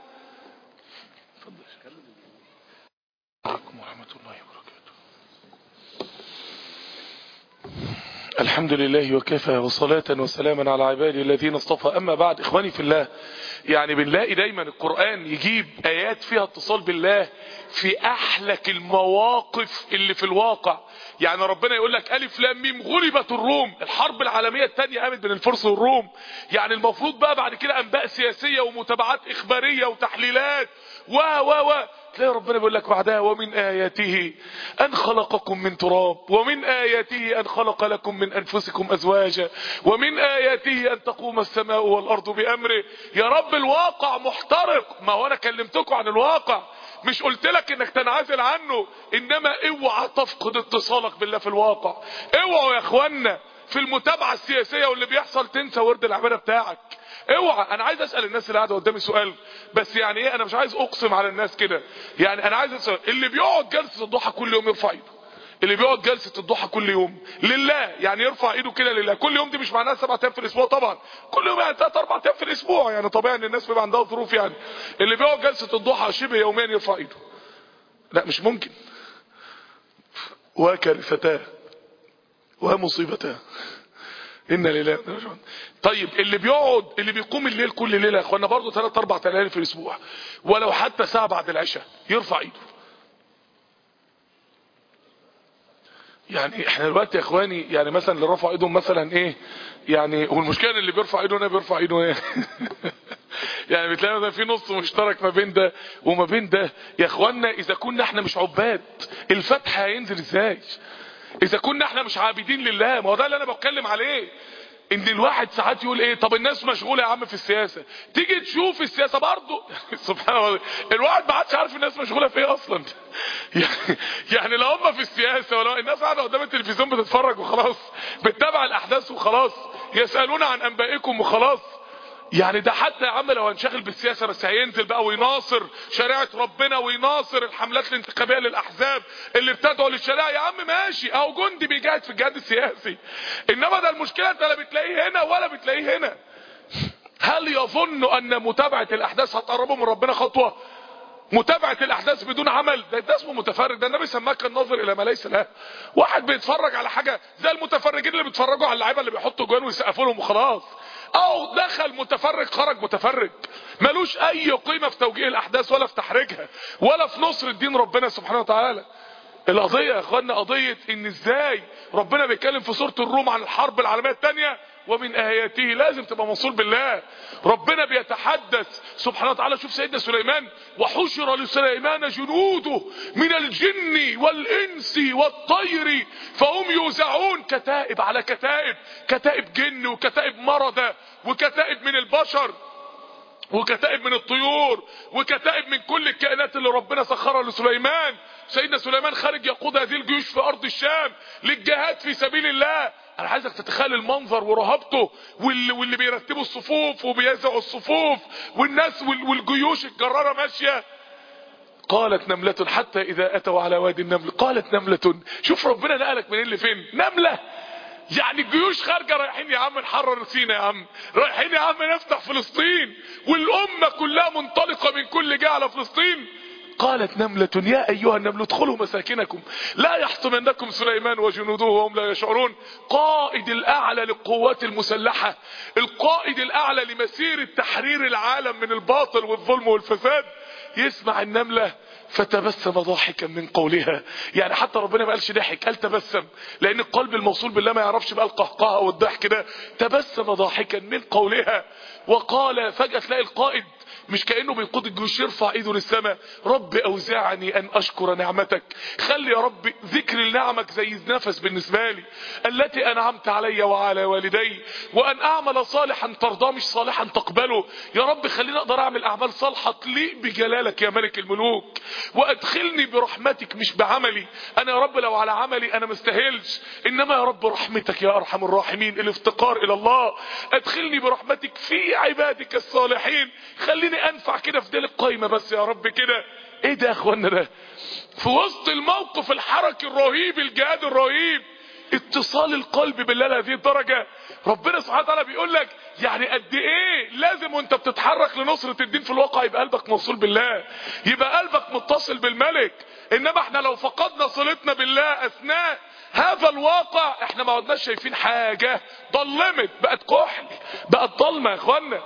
عليكم ورحمة الله وبركاته. الحمد لله وكفى وصلاة وسلاما على عباده الذين اصطفى. أما بعد، إخواني في الله، يعني بنلاقي دايما القرآن يجيب آيات فيها اتصال بالله في أحلك المواقف اللي في الواقع. يعني ربنا يقول لك ألف لام ميم غلبت الروم، الحرب العالمية الثانية قامت بين الفرس والروم. يعني المفروض بقى بعد كده أنباء سياسية ومتابعات إخبارية وتحليلات و و و تلاقي ربنا بيقول لك بعدها ومن آياته أن خلقكم من تراب، ومن آياته أن خلق لكم من أنفسكم أزواجا، ومن آياته أن تقوم السماء والأرض بأمره. يا رب الواقع محترق، ما هو أنا كلمتكم عن الواقع، مش قلت لك انك تنعزل عنه، انما اوعى تفقد اتصالك بالله في الواقع. اوعوا يا اخوانا في المتابعة السياسية واللي بيحصل تنسى ورد العبادة بتاعك. اوعى. انا عايز اسأل الناس اللي قاعدة قدامي سؤال، بس يعني ايه، انا مش عايز اقسم على الناس كده، يعني انا عايز اسأل اللي بيقعد جلسة الضحى كل يوم يرفع ايده. اللي بيقعد جلسة الضحى كل يوم لله، يعني يرفع ايده كده لله. كل يوم دي مش معناها سبعة ايام في الاسبوع طبعا، كل يوم يعني ثلاث اربع ايام في الاسبوع، يعني طبيعي ان الناس بيبقى عندها ظروف. يعني اللي بيقعد جلسة الضحى شبه يوميا يرفع ايده. لا مش ممكن. وكارثتاه ومصيبتاه إن لله. طيب اللي بيقعد اللي بيقوم الليل كل ليله يا اخوانا برضه ثلاث اربع ليالي في الاسبوع، ولو حتى ساعه بعد العشاء يرفع ايده. يعني احنا دلوقتي يا اخواني، يعني مثلا اللي رفع ايدهم مثلا ايه، يعني والمشكله اللي بيرفع ايده هنا بيرفع ايده ايه يعني بتلاقي مثلا في نص مشترك ما بين ده وما بين ده. يا اخوانا اذا كنا احنا مش عباد الفتح هينزل ازاي؟ اذا كنا احنا مش عابدين لله، ما هو ده اللي انا بتكلم عليه. ان الواحد ساعات يقول ايه، طب الناس مشغوله يا عم في السياسه، تيجي تشوف السياسه برضه سبحان الله الواحد ما عادش عارف الناس مشغوله في ايه اصلا يعني, يعني لو هم في السياسه ولو الناس قاعده قدام التلفزيون بتتفرج وخلاص، بتتابع الاحداث وخلاص، يسالون عن انبائكم وخلاص. يعني ده حتى يا عم لو هنشغل بالسياسة بس هينزل بقى ويناصر شريعة ربنا ويناصر الحملات الانتخابية للأحزاب اللي بتدعو للشريعة، يا عم ماشي، او جندي بيجاهد في الجهاد السياسي. انما ده المشكلة انت لا بتلاقيه هنا ولا بتلاقيه هنا. هل يظن ان متابعة الاحداث هتقربه من ربنا خطوة؟ متابعة الاحداث بدون عمل ده, ده اسمه متفرج. ده النبي سماك الناظر الى ما ليس له. واحد بيتفرج على حاجة زي المتفرجين اللي بيتفرجوا على اللعيبة اللي بيحطوا جوان ويسقفوا لهم وخلاص، او دخل متفرج خرج متفرج، ملوش اي قيمة في توجيه الاحداث ولا في تحريكها ولا في نصر الدين ربنا سبحانه وتعالى. القضية يا اخوانا قضية ان ازاي ربنا بيتكلم في سورة الروم عن الحرب العالمية الثانية ومن آياته، لازم تبقى موصول بالله. ربنا بيتحدث سبحانه وتعالى. شوف سيدنا سليمان، وحشر لسليمان جنوده من الجن والإنس والطير فهم يوزعون، كتائب على كتائب، كتائب جن وكتائب مرضى وكتائب من البشر وكتائب من الطيور وكتائب من كل الكائنات اللي ربنا سخرها لسليمان. سيدنا سليمان خارج يقود هذه الجيوش في أرض الشام للجهاد في سبيل الله. انا عايزك تتخيل المنظر ورهبته، واللي, واللي بيرتبوا الصفوف وبيزعوا الصفوف والناس والجيوش الجرارة ماشية. قالت نملة حتى اذا اتوا على وادي النمل قالت نملة. شوف ربنا نقلك من اللي فين، نملة. يعني الجيوش خارجة رايحين يا عم نحرر سينا، يا عم رايحين يا عم نفتح فلسطين، والامة كلها منطلقة من كل جهة على فلسطين. قالت نملة يا ايها النمل ادخلوا مساكنكم لا يحطمنكم سليمان وجنوده وهم لا يشعرون. قائد الاعلى للقوات المسلحة، القائد الاعلى لمسيرة تحرير العالم من الباطل والظلم والفساد، يسمع النملة فتبسم ضاحكا من قولها. يعني حتى ربنا ما قالش ضحك، قال تبسم، لان القلب الموصول بالله ما يعرفش بقى القهقهه والضحك ده. تبسم ضاحكا من قولها وقال. فجأة تلاقي القائد مش كأنه بيقود الجيوش يرفع ايده للسماء، رب اوزعني ان اشكر نعمتك. خلي يا رب ذكر لنعمك زي نفس بالنسبة لي، التي انعمت علي وعلى والدي، وان اعمل صالحا ترضى مش صالحا تقبله. يا رب خليني اقدر اعمل اعمال صالحة تليق بجلالك يا ملك الملوك، وادخلني برحمتك مش بعملي. انا يا رب لو على عملي انا مستاهلش، انما يا رب رحمتك يا ارحم الراحمين، الافتقار الى الله. ادخلني برحمتك في عبادك الصالحين. خليني انفع كده في ديل القايمة بس يا رب كده. ايه ده يا اخوانا ده؟ في وسط الموقف الحركي الرهيب، الجهاد الرهيب، اتصال القلب بالله لهذه الدرجة. ربنا سبحانه وتعالى بيقول لك يعني قد ايه لازم وانت بتتحرك لنصرة الدين في الواقع يبقى قلبك موصول بالله، يبقى قلبك متصل بالملك. انما احنا لو فقدنا صلتنا بالله اثناء هذا الواقع احنا ما عدناش شايفين حاجة، ضلمت، بقت كحل، بقت ضلمة يا اخوانا.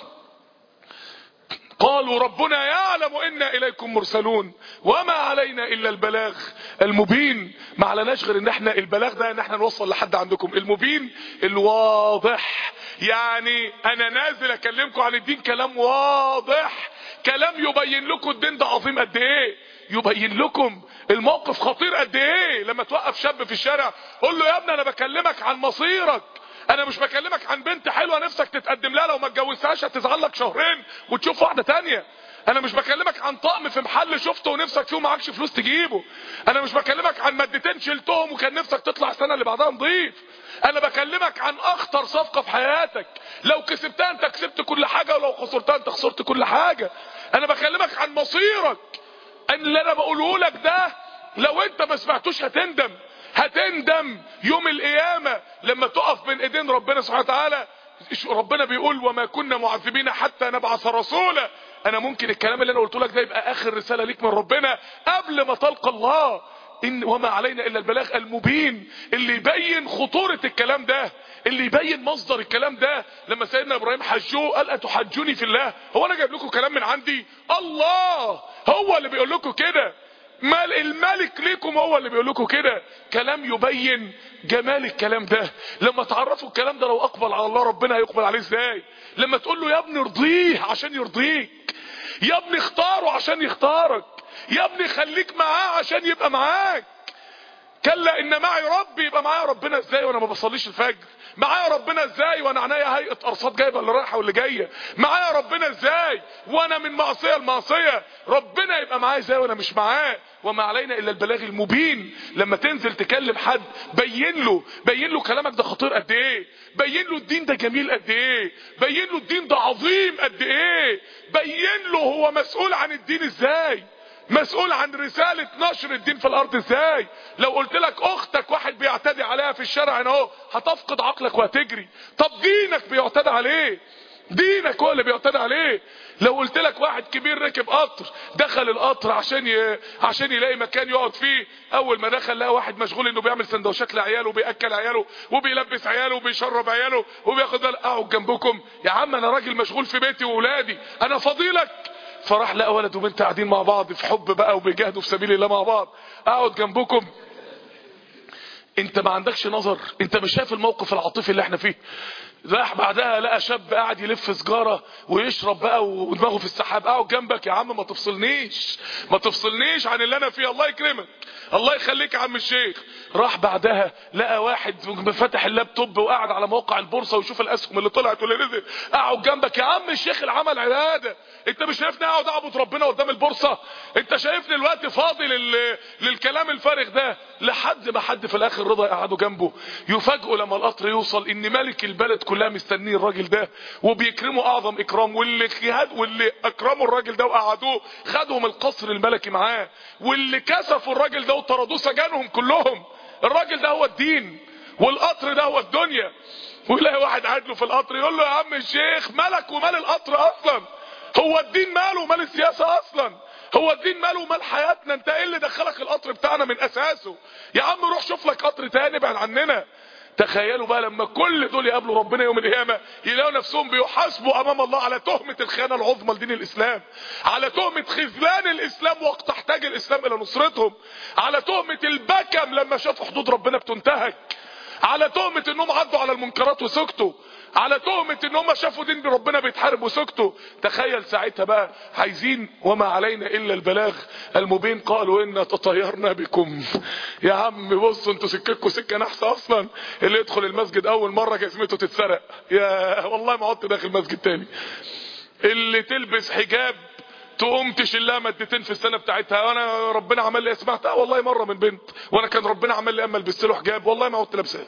قالوا ربنا يعلم إنا إليكم مرسلون وما علينا إلا البلاغ المبين. ما علناش غير ان احنا البلاغ ده ان احنا نوصل لحد عندكم. المبين الواضح، يعني انا نازل اكلمكم عن الدين كلام واضح، كلام يبين لكم الدين ده عظيم قد ايه، يبين لكم الموقف خطير قد ايه. لما توقف شاب في الشارع قول له يا ابني انا بكلمك عن مصيرك، انا مش بكلمك عن بنت حلوه نفسك تتقدم لها، لو ما اتجوزتهاش هتزعل لك شهرين وتشوف واحده تانية. انا مش بكلمك عن طقم في محل شفته ونفسك فيه ومعكش فلوس تجيبه. انا مش بكلمك عن مادتين شلتهم وكان نفسك تطلع السنه اللي بعدها نضيف. انا بكلمك عن اخطر صفقه في حياتك، لو كسبتها انت كسبت كل حاجه ولو خسرتها انت خسرت كل حاجه. انا بكلمك عن مصيرك، ان اللي انا بقوله لك ده لو انت ما سمعتوش هتندم، هتندم يوم القيامة لما تقف بين ايدين ربنا سبحانه وتعالى. ربنا بيقول وما كنا معذبين حتى نبعث رسولا. انا ممكن الكلام اللي انا قلته لك ده يبقى اخر رسالة ليك من ربنا قبل ما تلقى الله. إن وما علينا الا البلاغ المبين، اللي يبين خطورة الكلام ده، اللي يبين مصدر الكلام ده. لما سيدنا ابراهيم حجوه قال اتحجوني في الله، هو انا جايب لكم كلام من عندي؟ الله هو اللي بيقول لكم كده، مال الملك ليكم هو اللي بيقول لكم كده. كلام يبين جمال الكلام ده. لما تعرفوا الكلام ده لو اقبل على الله ربنا هيقبل عليه ازاي. لما تقول له يا ابني ارضيه عشان يرضيك، يا ابني اختاره عشان يختارك، يا ابني خليك معاه عشان يبقى معاك. كلا ان معي ربي، يبقى معايا ربنا ازاي وانا ما بصليش الفجر؟ معايا ربنا ازاي وانا عينيا هيئه ارصاد جايبه اللي رايحه واللي جايه؟ معايا ربنا ازاي وانا من معصيه لمعصيه؟ ربنا يبقى معايا ازاي وانا مش معاه؟ وما علينا الا البلاغ المبين. لما تنزل تكلم حد بين له، بين له كلامك ده خطير قد ايه، بين له الدين ده جميل قد ايه، بين له الدين ده عظيم قد ايه، بين له هو مسؤول عن الدين ازاي، مسؤول عن رسالة نشر الدين في الارض ازاي. لو قلت لك اختك واحد بيعتدي عليها في الشارع هنا اهو هتفقد عقلك وهتجري. طب دينك بيعتدي عليه، دينك هو اللي بيعتدي عليه. لو قلت لك واحد كبير ركب قطر، دخل القطر عشان ي... عشان يلاقي مكان يقعد فيه، اول ما دخل لقى واحد مشغول انه بيعمل سندوتشات لعياله وبياكل عياله وبيلبس عياله وبيشرب عياله وبياخد بالك. اقعد جنبكم يا عم، انا راجل مشغول في بيتي واولادي، انا فضيلك. فراح لقى ولد وبنت قاعدين مع بعض في حب بقى وبيجاهدوا في سبيل الله مع بعض، اقعد جنبكم. انت ما عندكش نظر، انت مش شايف الموقف العاطفي اللي احنا فيه. راح بعدها لقى شاب قاعد يلف سجاره ويشرب بقى ودماغه في السحاب، اقعد جنبك يا عم، ما تفصلنيش ما تفصلنيش عن اللي انا فيه، الله يكرمك الله يخليك يا عم الشيخ. راح بعدها لقى واحد فاتح اللابتوب وقاعد على موقع البورصه ويشوف الاسهم اللي طلعت واللي نزل، اقعد جنبك يا عم الشيخ، العمل عباده. انت مش شايفني اقعد اعبد ربنا قدام البورصه؟ انت شايفني الوقت فاضي لل... للكلام الفارغ ده؟ لحد ما حد في الاخر رضى يقعدوا جنبه. يفاجئوا لما القطر يوصل ان ملك البلد كلها مستنيه الراجل ده وبيكرموا اعظم اكرام، واللي جهاد واللي اكرموا الراجل ده وقعدوه خدهم القصر الملكي معاه، واللي كسفوا الراجل ده وطردوه سجنهم كلهم. الراجل ده هو الدين والقطر ده هو الدنيا. ويلاقي واحد قاعد له في القطر يقول له يا عم الشيخ مالك ومال القطر اصلا؟ هو الدين ماله ومال السياسه اصلا؟ هو الدين ماله ومال حياتنا؟ انت ايه اللي دخلك القطر بتاعنا من اساسه؟ يا عم روح شوف لك قطر تاني ابعد عننا. تخيلوا بقى لما كل دول يقابلوا ربنا يوم القيامه يلاقوا نفسهم بيحاسبوا امام الله على تهمه الخيانه العظمى لدين الاسلام، على تهمه خذلان الاسلام وقت احتاج الاسلام الى نصرتهم، على تهمه البكم لما شافوا حدود ربنا بتنتهك، على تهمه انهم عدوا على المنكرات وسكتوا، على تهمة ان هم شافوا دين ربنا بيتحارب وسكتوا. تخيل ساعتها بقى عايزين وما علينا الا البلاغ المبين. قالوا انا تطيرنا بكم. يا عم بصوا انتوا سكتكم سكه نحسه اصلا. اللي يدخل المسجد اول مره جزمته تتسرق، يا والله ما عدت داخل مسجد تاني. اللي تلبس حجاب تقوم تشيلها مادتين في السنه بتاعتها. وانا ربنا عمل لي، سمعتها والله مره من بنت وانا كان ربنا عمل لي اما البس له حجاب والله ما عدت لابساه.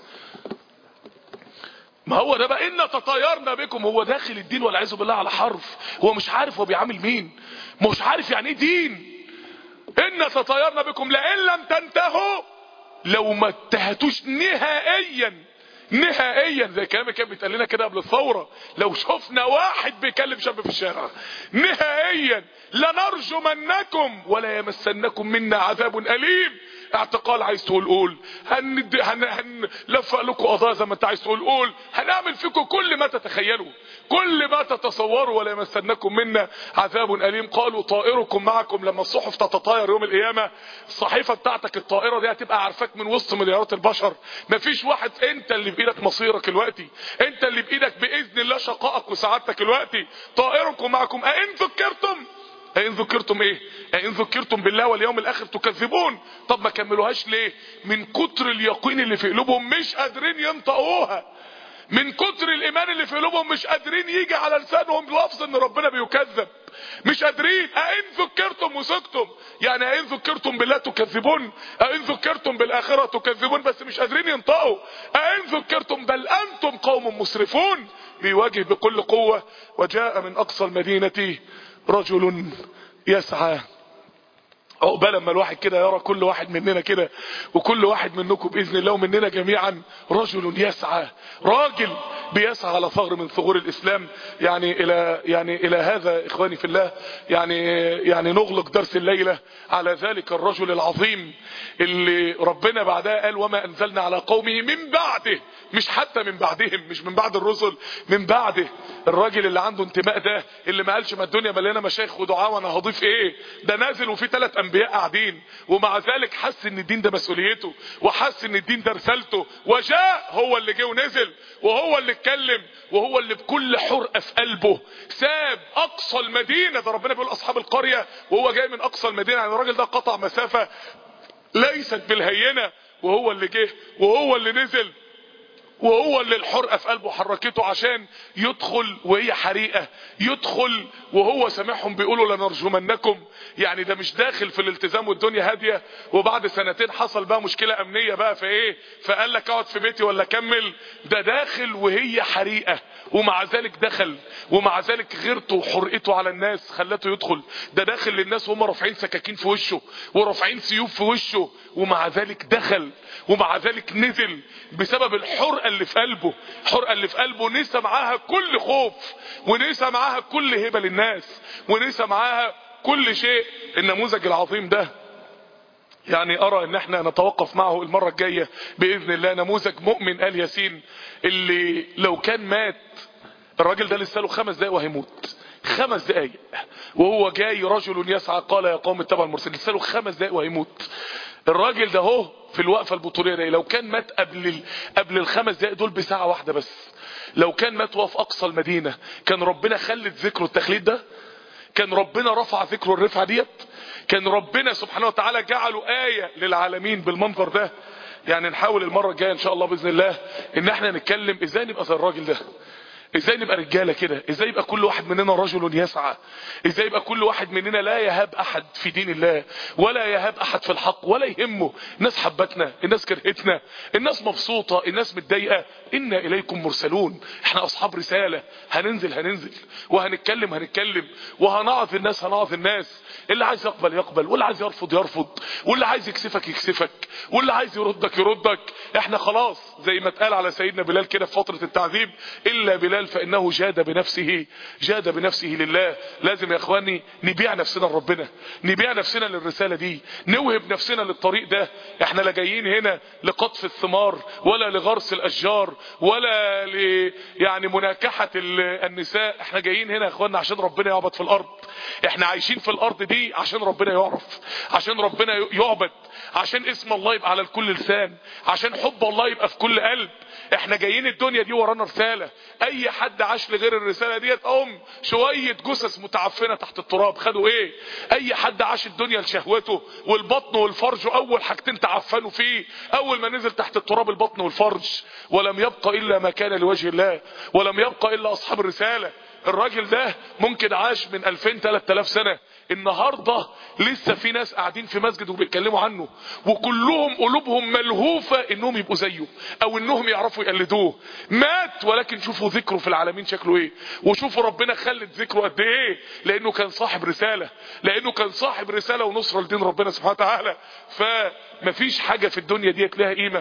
ما هو ده بقى ان تطيرنا بكم. هو داخل الدين والعياذ بالله على حرف، هو مش عارف هو بيعامل مين، مش عارف يعني ايه دين. ان تطيرنا بكم لئن لم تنتهوا، لو ما انتهتوش نهائيا نهائيا زي كلام كان بيتقال لنا كده قبل الثوره، لو شفنا واحد بيكلم شاب في الشارع نهائيا لنرجمنكم ولا يمسنكم منا عذاب اليم. اعتقال عايز تقول قول، هندي هن هنلفق لكم قضايا زي ما انت عايز تقول قول، هنعمل فيكم كل ما تتخيلوا كل ما تتصوروا، ولا يمسنكم منا عذاب اليم. قالوا طائركم معكم. لما الصحف تتطاير يوم القيامه، الصحيفه بتاعتك الطائره دي هتبقى عارفاك من وسط مليارات البشر. مفيش واحد، انت اللي بايدك مصيرك دلوقتي، انت اللي بايدك باذن الله شقائك وسعادتك دلوقتي. طائركم معكم أئن ذكرتم، أئن ذكرتم ايه؟ أئن ذكرتم بالله واليوم الاخر تكذبون. طب ما كملوهاش ليه؟ من كتر اليقين اللي في قلوبهم مش قادرين ينطقوها، من كتر الايمان اللي في قلوبهم مش قادرين يجي على لسانهم لفظ ان ربنا بيكذب، مش قادرين. أئن ذكرتم وسكتم، يعني أئن ذكرتم بالله تكذبون، أئن ذكرتم بالاخره تكذبون، بس مش قادرين ينطقوا. أئن ذكرتم بل انتم قوم مسرفون. بيواجه بكل قوه. وجاء من اقصى المدينه رجل يسعى. عقبال لما الواحد كده يرى كل واحد مننا كده، وكل واحد منكم باذن الله ومننا جميعا رجل يسعى، راجل بيسعى على ثغر من ثغور الاسلام. يعني الى يعني الى هذا اخواني في الله، يعني يعني نغلق درس الليله على ذلك الرجل العظيم اللي ربنا بعدها قال وما انزلنا على قومه من بعده، مش حتى من بعدهم، مش من بعد الرسل، من بعده. الراجل اللي عنده انتماء ده، اللي ما قالش ما الدنيا مليانه مشايخ ودعاء وانا هضيف ايه، ده نازل وفي ثلاث انبياء قاعدين، ومع ذلك حس ان الدين ده مسؤوليته، وحس ان الدين ده رسالته، وجاء هو اللي جه ونزل، وهو اللي اتكلم، وهو اللي بكل حرقه في قلبه ساب اقصى المدينه. ده ربنا بيقول اصحاب القريه وهو جاي من اقصى المدينه، يعني الراجل ده قطع مسافه ليست بالهينه، وهو اللي جه وهو اللي نزل، وهو اللي الحرقه في قلبه حركته عشان يدخل وهي حريقه، يدخل وهو سامعهم بيقولوا لنرجمنكم. يعني ده مش داخل في الالتزام والدنيا هاديه، وبعد سنتين حصل بقى مشكله امنيه بقى فايه، فقال لك اقعد في بيتي ولا اكمل. ده داخل وهي حريقه، ومع ذلك دخل، ومع ذلك غيرته وحرقته على الناس خلته يدخل. ده داخل للناس وهم رافعين سكاكين في وشه ورافعين سيوف في وشه، ومع ذلك دخل، ومع ذلك نزل بسبب الحرقه اللي في قلبه. الحرقه اللي في قلبه نسى معاها كل خوف، ونسى معاها كل هبه للناس، ونسى معاها كل شيء. النموذج العظيم ده يعني ارى ان احنا نتوقف معه المره الجايه باذن الله. نموذج مؤمن آل ياسين اللي لو كان مات، الراجل ده لسه له خمس دقايق وهيموت، خمس دقايق وهو جاي رجل يسعى قال يا قوم اتبعوا المرسلين، لسه له خمس دقايق وهيموت. الراجل ده هو في الوقفه البطوليه دي لو كان مات قبل ال... قبل الخمس دقايق دول بساعه واحده بس، لو كان مات وهو في اقصى المدينه، كان ربنا خلد ذكره التخليد ده، كان ربنا رفع ذكره الرفعه ديت، كان ربنا سبحانه وتعالى جعله آية للعالمين بالمنظر ده. يعني نحاول المرة الجاية ان شاء الله بإذن الله ان احنا نتكلم ازاي نبقى زي الراجل ده، ازاي نبقى رجالة كده، ازاي يبقى كل واحد مننا رجل يسعى، ازاي يبقى كل واحد مننا لا يهاب احد في دين الله، ولا يهاب احد في الحق، ولا يهمه الناس حبتنا، الناس كرهتنا، الناس مبسوطة، الناس متضايقة. انا اليكم مرسلون، احنا اصحاب رسالة، هننزل هننزل وهنتكلم هنتكلم وهنعظ الناس هنعظ الناس. اللي عايز يقبل يقبل، واللي عايز يرفض يرفض، واللي عايز يكسفك يكسفك، واللي عايز يردك يردك. احنا خلاص زي ما اتقال على سيدنا بلال كده في فترة التعذيب، الا بلال فانه جاد بنفسه، جاد بنفسه لله. لازم يا اخواني نبيع نفسنا لربنا، نبيع نفسنا للرسالة دي، نوهب نفسنا للطريق ده. احنا لا جايين هنا لقطف الثمار، ولا لغرس الاشجار، ولا ل يعني مناكحة النساء. احنا جايين هنا يا اخواننا عشان ربنا يعبد في الارض. احنا عايشين في الارض دي عشان ربنا يعرف، عشان ربنا يعبد، عشان اسم الله يبقى على كل لسان، عشان حب الله يبقى في كل قلب. احنا جايين الدنيا دي ورانا رسالة. اي حد عاش لغير الرسالة ديت ام شوية جثث متعفنة تحت التراب، خدوا ايه؟ اي حد عاش الدنيا لشهوته، والبطن والفرج اول حاجتين تعفنوا فيه، اول ما نزل تحت التراب البطن والفرج، ولم يبقى الا ما كان لوجه الله، ولم يبقى الا اصحاب الرسالة. الراجل ده ممكن عاش من ألفين ثلاثة آلاف سنة، النهاردة لسه في ناس قاعدين في مسجد وبيتكلموا عنه، وكلهم قلوبهم ملهوفة انهم يبقوا زيه او انهم يعرفوا يقلدوه. مات ولكن شوفوا ذكره في العالمين شكله ايه، وشوفوا ربنا خلد ذكره قد ايه، لانه كان صاحب رسالة، لانه كان صاحب رسالة ونصرة لدين ربنا سبحانه وتعالى. فمفيش حاجة في الدنيا ديت لها قيمة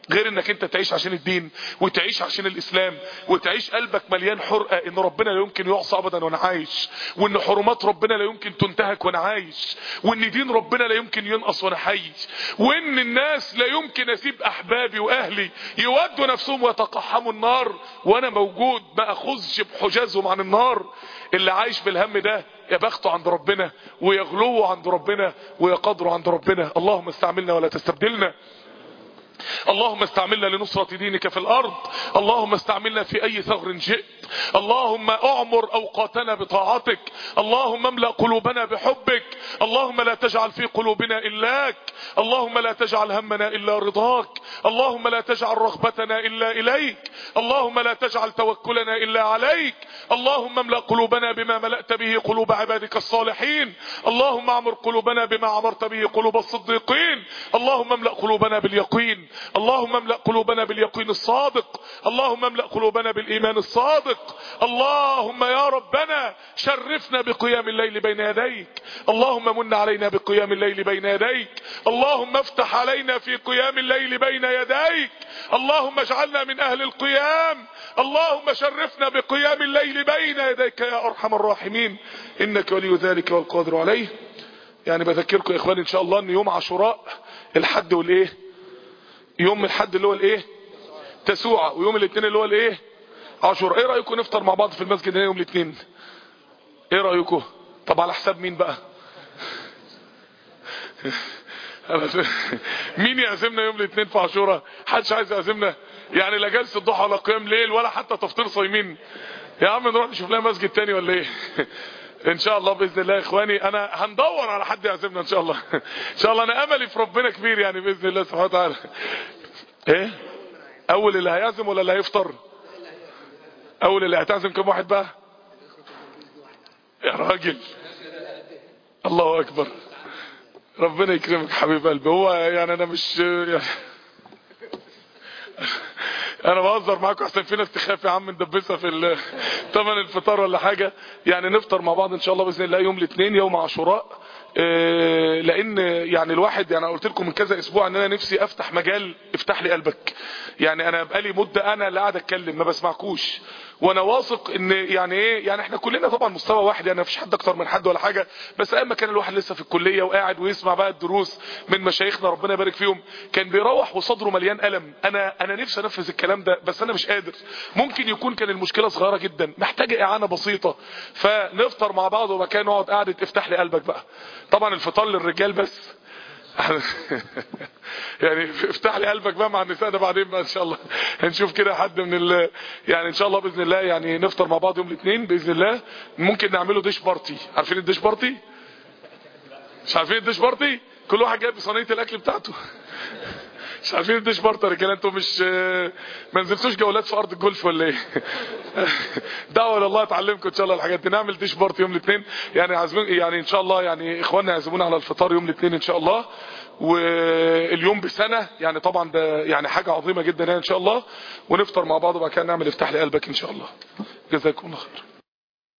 غير انك انت تعيش عشان الدين وتعيش عشان الاسلام وتعيش قلبك مليان حرقة ان ربنا لا يمكن يعصى ابدا وانا عايش، وان حرمات ربنا لا يمكن تنتهك وانا عايش، وان دين ربنا لا يمكن ينقص وانا حي، وان الناس لا يمكن اسيب احبابي واهلي يودوا نفسهم ويتقحموا النار وانا موجود ما اخذش بحجازهم عن النار. اللي عايش بالهم ده يا بخته عند ربنا ويغلوه عند ربنا ويقدره عند ربنا. اللهم استعملنا ولا تستبدلنا، اللهم استعملنا لنصرة دينك في الارض، اللهم استعملنا في اي ثغر جئت، اللهم اعمر اوقاتنا بطاعتك، اللهم املأ قلوبنا بحبك، اللهم لا تجعل في قلوبنا الاك، اللهم لا تجعل همنا الا رضاك، اللهم لا تجعل رغبتنا الا اليك، اللهم لا تجعل توكلنا الا عليك، اللهم املأ قلوبنا بما ملأت به قلوب عبادك الصالحين، اللهم اعمر قلوبنا بما عمرت به قلوب الصديقين، اللهم املأ قلوبنا باليقين، اللهم املأ قلوبنا باليقين الصادق، اللهم املأ قلوبنا بالايمان الصادق، اللهم يا ربنا شرفنا بقيام الليل بين يديك، اللهم من علينا بقيام الليل بين يديك، اللهم افتح علينا في قيام الليل بين يديك، اللهم اجعلنا من اهل القيام، اللهم شرفنا بقيام الليل بين يديك يا ارحم الراحمين، انك ولي ذلك والقادر عليه. يعني بذكركم يا اخواني ان شاء الله ان يوم عاشوراء الحد والايه، يوم الحد اللي هو الايه تسوعة، ويوم الاثنين اللي هو الايه عاشوراء. ايه رايكم نفطر مع بعض في المسجد هنا يوم الاثنين؟ ايه رايكم؟ طب على حساب مين بقى؟ مين يعزمنا يوم الاثنين في عاشوراء؟ حدش عايز يعزمنا؟ يعني لا جلسه ضحى ولا قيام ليل ولا حتى تفطير صايمين؟ يا عم نروح نشوف لنا مسجد تاني ولا ايه؟ ان شاء الله باذن الله يا اخواني انا هندور على حد يعزمنا ان شاء الله. ان شاء الله انا املي في ربنا كبير يعني باذن الله سبحانه وتعالى. ايه اول اللي هيعزم ولا اللي هيفطر؟ اول اللي هتعزم كم واحد بقى يا راجل؟ الله اكبر، ربنا يكرمك حبيب قلبي. هو يعني انا مش يعني انا بهزر معاكم احسن في ناس تخاف يا عم ندبسها في ثمن الفطار ولا حاجه. يعني نفطر مع بعض ان شاء الله باذن الله يوم الاثنين يوم عاشوراء. إيه لان يعني الواحد يعني قلت لكم من كذا اسبوع ان انا نفسي افتح مجال افتح لي قلبك. يعني انا بقالي مده انا اللي قاعد اتكلم ما بسمعكوش، وانا واثق ان يعني ايه يعني احنا كلنا طبعا مستوى واحد، يعني مفيش حد اكتر من حد ولا حاجه، بس ايام ما كان الواحد لسه في الكليه وقاعد ويسمع بقى الدروس من مشايخنا ربنا يبارك فيهم كان بيروح وصدره مليان الم. انا انا نفسي انفذ الكلام ده بس انا مش قادر. ممكن يكون كان المشكله صغيره جدا محتاجه اعانه بسيطه، فنفطر مع بعض ومكان نقعد قاعده افتح لي قلبك بقى. طبعا الفطار للرجال بس يعني افتح لي قلبك بقى مع النساء ده بعدين بقى ان شاء الله هنشوف كده حد من ال... يعني ان شاء الله باذن الله يعني نفطر مع بعض يوم الاثنين باذن الله. ممكن نعمله ديش بارتي. عارفين الديش بارتي؟ مش عارفين الديش بارتي؟ كل واحد جايب صينيه الاكل بتاعته. مش عارفين الديش بارتي يا رجاله؟ انتوا مش ما نزلتوش جولات في ارض الجولف ولا ايه؟ دعوه الى الله تعلمكم ان شاء الله الحاجات دي. نعمل ديش بارتي يوم الاثنين يعني عازمين يعني ان شاء الله يعني اخواننا يعزمونا على الفطار يوم الاثنين ان شاء الله. واليوم بسنه يعني طبعا ده يعني حاجه عظيمه جدا يعني ان شاء الله. ونفطر مع بعض وبعد كده نعمل افتح لي قلبك ان شاء الله. جزاكم الله خير.